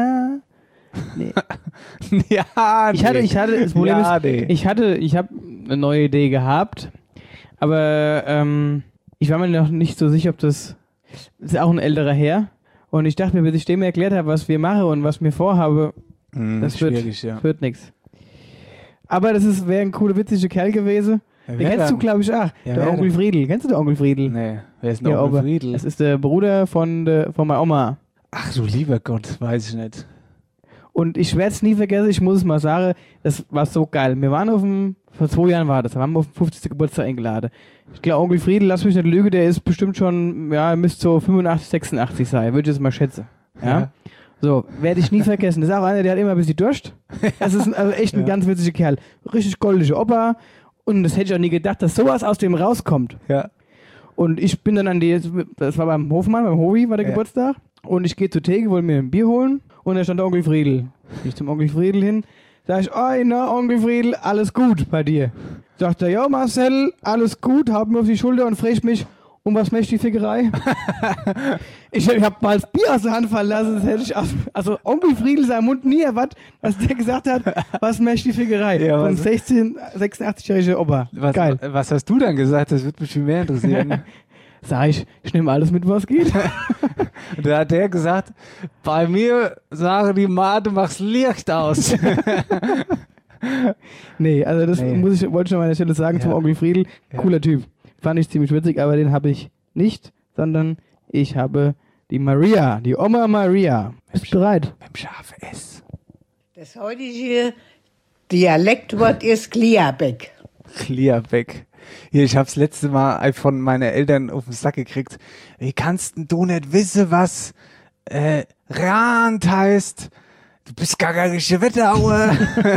Ja, Ich hatte, das Problem ist, ich habe eine neue Idee gehabt, aber ich war mir noch nicht so sicher, ob das ist auch ein älterer Herr und ich dachte mir, bis ich dem erklärt habe, was wir machen und was mir vorhabe, das wird nichts. Aber das wäre ein cooler, witziger Kerl gewesen. Den kennst du, glaube ich, auch. Ja, der Onkel Friedl. Kennst du den Onkel Friedl? Nee, wer ist denn der Onkel Friedl? Das ist der Bruder von meiner Oma. Ach du lieber Gott, weiß ich nicht. Und ich werde es nie vergessen, ich muss es mal sagen, das war so geil. Wir waren vor 2 Jahren war das, da waren wir auf den 50. Geburtstag eingeladen. Ich glaube, Onkel Friedl, lass mich nicht lügen, der ist bestimmt schon, müsste so 85, 86 sein, würde ich jetzt mal schätzen. Ja? So, werde ich nie vergessen. Das ist auch einer, der hat immer ein bisschen Durst. Das ist echt ein ganz witziger Kerl. Richtig goldige Opa. Und das hätte ich auch nie gedacht, dass sowas aus dem rauskommt. Ja. Und ich bin dann das war beim Hofmann, beim Hovi war der Geburtstag. Und ich gehe zur Theke, wollte mir ein Bier holen. Und da stand der Onkel Friedl. Ich zum Onkel Friedl hin, sag ich, Onkel Friedl, alles gut bei dir. Sagt er, ja Marcel, alles gut, haut mir auf die Schulter und fragt mich, um was möchte die Fickerei? Ich hab mal das Bier aus der Hand fallen lassen, das hätte ich also Onkel Friedl seinen Mund nie erwartet, was der gesagt hat, was möchte die Fickerei? Ja, von 86-jähriger Opa. Geil. Was hast du dann gesagt? Das würde mich viel mehr interessieren. Sag ich nehme alles mit, was geht. Da hat der gesagt, bei mir sagen die mal, du machst Licht aus. Nee, also das wollte ich schon an meiner Stelle sagen zum Onkel Friedl. Cooler Typ. Fand ich ziemlich witzig, aber den habe ich nicht, sondern ich habe die Maria, die Oma Maria. Bist du bereit? Beim scharfen S. Das heutige Dialektwort ist Kliabeck. Kliabeck. Hier, ich hab's letzte Mal von meinen Eltern auf den Sack gekriegt. Wie kannst denn du nicht wissen, was Rand heißt? Du bist gar keine richtige Wetteraue.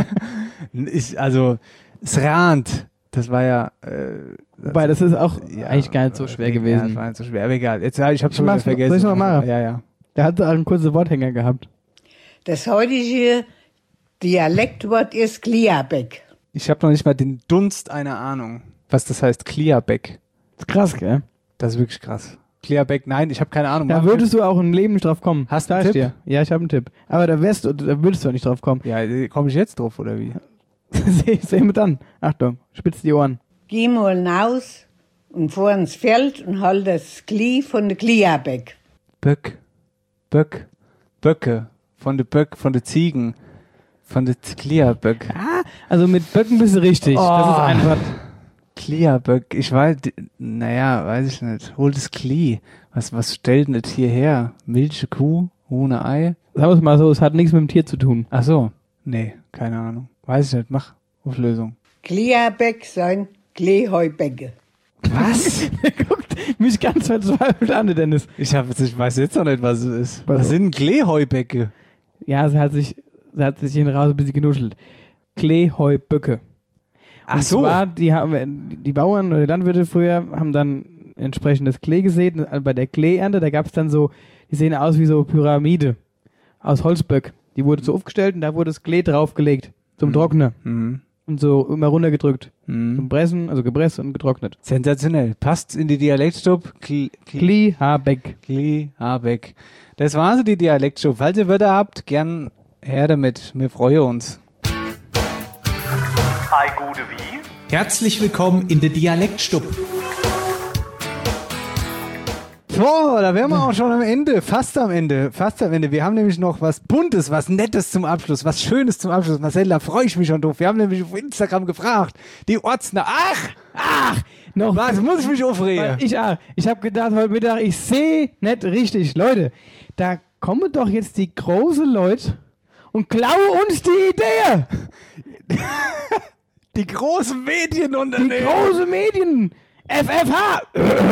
Es Rand. Das war ja... Wobei, das ist auch eigentlich gar nicht so schwer gewesen. Ja, das war nicht so schwer, aber egal. Jetzt, ich hab's schon wieder vergessen. Soll ich noch mal machen? Ja. Der hat auch einen kurzen Worthänger gehabt. Das heutige Dialektwort ist Kliabeck. Ich habe noch nicht mal den Dunst einer Ahnung, was das heißt, Kliabeck. Das ist krass, gell? Das ist wirklich krass. Kliabeck, nein, ich habe keine Ahnung. Da würdest du auch im Leben nicht drauf kommen. Hast du einen Tipp? Dir. Ja, ich habe einen Tipp. Aber da würdest du auch nicht drauf kommen. Ja, komme ich jetzt drauf, oder wie? Seh mit an. Achtung, spitz die Ohren. Geh mal hinaus und fahr ins Feld und hol das Kli von der Kliabeck. Böcke. Von der Ziegen. Von der Kliaböck. Ah, also mit Böcken bist du richtig. Das ist einfach. Kliaböck. Ich weiß, weiß ich nicht. Hol das Kli. Was stellt denn das hierher? Milche Kuh? Ohne Ei? Sagen wir es mal so, es hat nichts mit dem Tier zu tun. Ach so. Nee, keine Ahnung. Weiß ich nicht. Mach Auflösung. Kliabeck sein Kleehäubecke. Was? Guckt mich ganz verzweifelt an, Dennis. Ich weiß jetzt noch nicht, was es ist. Was sind Kleehäubecke? Ja, sie hat sich hin raus ein bisschen genuschelt. Kleehäuböcke. Ach so. Und zwar, die Bauern oder die Landwirte früher haben dann entsprechendes Klee gesät. Und bei der Kleeernte, da gab es dann so, die sehen aus wie so Pyramide aus Holzböck. Die wurde so aufgestellt und da wurde das Klee draufgelegt zum Trocknen. Mhm. Und so immer runtergedrückt. Zum Pressen, also gepresst und getrocknet. Sensationell. Passt in die Dialektstub. Klihabeck. Klihabeck. Das war so die Dialektstub. Falls ihr Wörter habt, gern her damit. Wir freuen uns. Hi, gute wie? Herzlich willkommen in der Dialektstub. So, da wären wir auch schon am Ende. Fast am Ende. Wir haben nämlich noch was Buntes, was Nettes zum Abschluss, was Schönes zum Abschluss. Marcel, da freue ich mich schon drauf. Wir haben nämlich auf Instagram gefragt. Die Ortsner. Noch was muss ich mich aufregen? Ich habe gedacht, heute Mittag, ich sehe nicht richtig. Leute, da kommen doch jetzt die großen Leute und klauen uns die Idee. Die großen Medienunternehmen. Die großen Medien. FFH.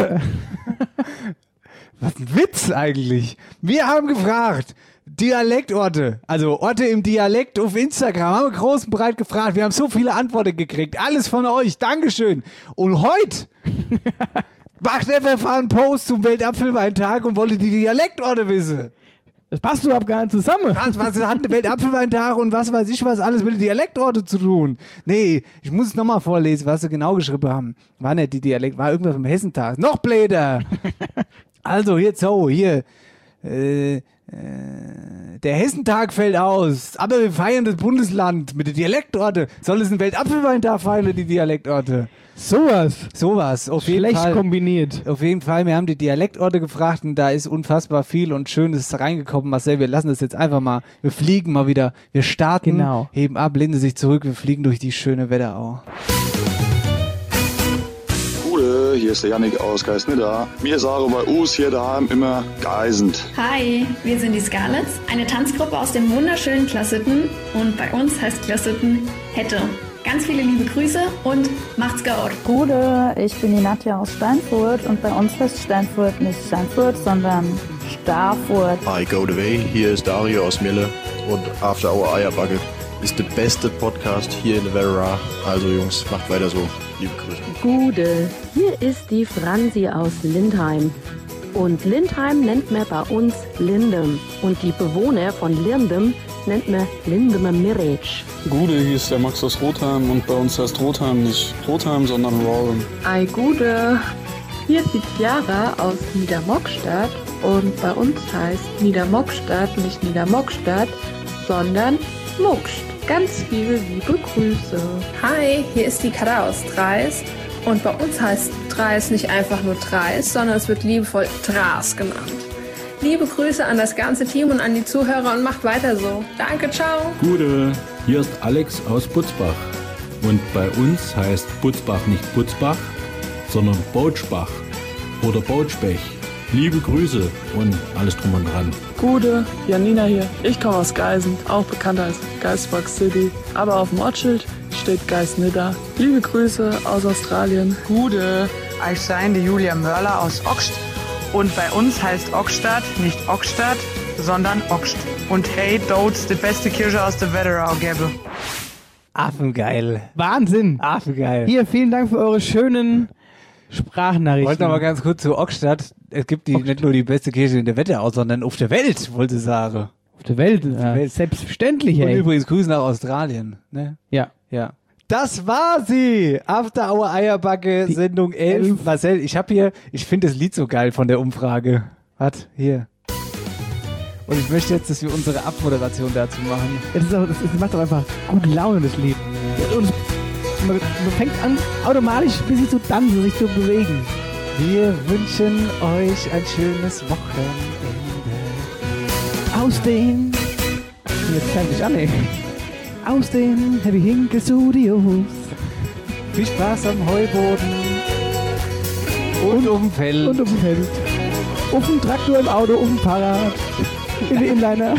Was ein Witz eigentlich. Wir haben gefragt, Dialektorte, also Orte im Dialekt auf Instagram, haben wir groß und breit gefragt. Wir haben so viele Antworten gekriegt. Alles von euch. Dankeschön. Und heute macht FFH einen Post zum Weltapfelweintag und wollte die Dialektorte wissen. Das passt überhaupt gar nicht zusammen. Was hat der Weltapfelweintag und was weiß ich was alles mit den Dialektorte zu tun? Nee, ich muss es nochmal vorlesen, was sie genau geschrieben haben. War nicht die Dialekt, war irgendwas vom Hessentag. Noch bläder! Also, hier, der Hessentag fällt aus, aber wir feiern das Bundesland mit den Dialektorte. Soll es einen Weltapfelweintag feiern, die Dialektorte? Sowas, auf jeden Fall. Schlecht kombiniert. Auf jeden Fall, wir haben die Dialektorte gefragt und da ist unfassbar viel und Schönes reingekommen. Marcel, wir lassen das jetzt einfach mal, wir fliegen mal wieder, wir starten, heben ab, lehnen sich zurück, wir fliegen durch die schöne Wetterau. Hier ist der Jannik aus Geisnitzer. Wir sagen bei uns hier daheim immer geisend. Hi, wir sind die Scarlets, eine Tanzgruppe aus dem wunderschönen Klassitten und bei uns heißt Klassitten Hätte. Ganz viele liebe Grüße und macht's gut. Gute, ich bin die Nadja aus Steinfurt und bei uns heißt Steinfurt nicht Steinfurt, sondern Starfurt. Hi, go the way. Hier ist Dario aus Mille und After Hour Eierbacke ist der beste Podcast hier in der Werra. Also Jungs, macht weiter so. Liebe Grüße. Gute, hier ist die Franzi aus Lindheim. Und Lindheim nennt man bei uns Lindem. Und die Bewohner von Lindem nennt man Lindemer Mirage. Gute, hier ist der Max aus Rotheim und bei uns heißt Rotheim nicht Rotheim, sondern Rohren. Ei Gute, hier ist die Chiara aus Niedermockstadt und bei uns heißt Niedermockstadt nicht Niedermockstadt, sondern Muckst. Ganz viele liebe Grüße. Hi, hier ist die Kada aus Dreis und bei uns heißt Dreis nicht einfach nur Dreis, sondern es wird liebevoll Dras genannt. Liebe Grüße an das ganze Team und an die Zuhörer und macht weiter so. Danke, ciao. Gute, hier ist Alex aus Butzbach. Und bei uns heißt Butzbach nicht Butzbach, sondern Bautschbach oder Bautschbech. Liebe Grüße und alles drum und dran. Gute, Janina hier. Ich komme aus Geisen, auch bekannt als Geisbach City. Aber auf dem Ortsschild steht Geisnidda. Liebe Grüße aus Australien. Gute, ich sein die Julia Mörler aus Oxt. Und bei uns heißt Ockstadt nicht Ockstadt, sondern Oxt. Und hey, dort die beste Kirche aus der Wetterau gäbe. Affengeil. Wahnsinn. Affengeil. Hier, vielen Dank für eure schönen Sprachnachrichten. Ich wollte noch mal ganz kurz zu Ockstadt. Es gibt nicht nur die beste Kirche in der Wetterau, sondern auf der Welt, wollte ich sagen. Auf der Welt, selbstverständlich, Und ey. übrigens Grüße nach Australien. Ne? Ja. Ja. Das war sie! After Hour Eierbacke, Sendung 11. Marcel, ich finde das Lied so geil von der Umfrage. Was? Hier. Und ich möchte jetzt, dass wir unsere Abmoderation dazu machen. Das macht doch einfach gute Laune, das Lied. Und man fängt an, automatisch ein bisschen zu tanzen, sich zu bewegen. Wir wünschen euch ein schönes Wochenende. Aus den... Jetzt fängt mich an, ey. Aus den Heavy Hinkel Studios. Viel Spaß am Heuboden. Und um dem Feld. Und um dem Feld. Auf dem Traktor, im Auto, auf dem Fahrrad. In den Inliner.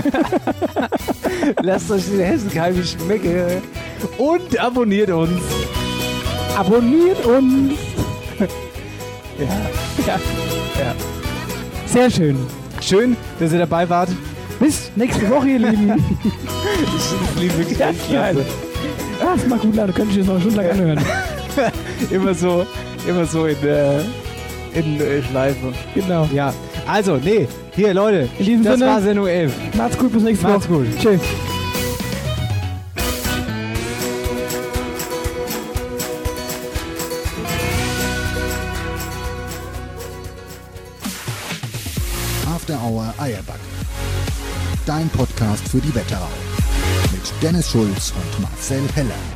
Lasst euch den Hessenkeim schmecken. Und abonniert uns. Abonniert uns. Ja. Sehr schön. Schön, dass ihr dabei wart. Bis nächste Woche, ihr Lieben. Das Lied wirklich ganz klasse. Ah, das macht gut, Leute. Könnte ich jetzt noch stundenlang anhören. immer so in Schleife. Genau. Ja. Also, nee. Hier, Leute. In diesem das Sinne, war Sendung 11. Macht's gut, bis nächste Woche. Macht's gut. Tschüss. After Hour Eierbacke. Dein Podcast für die Wetterau. Mit Dennis Schulz und Marcel Heller.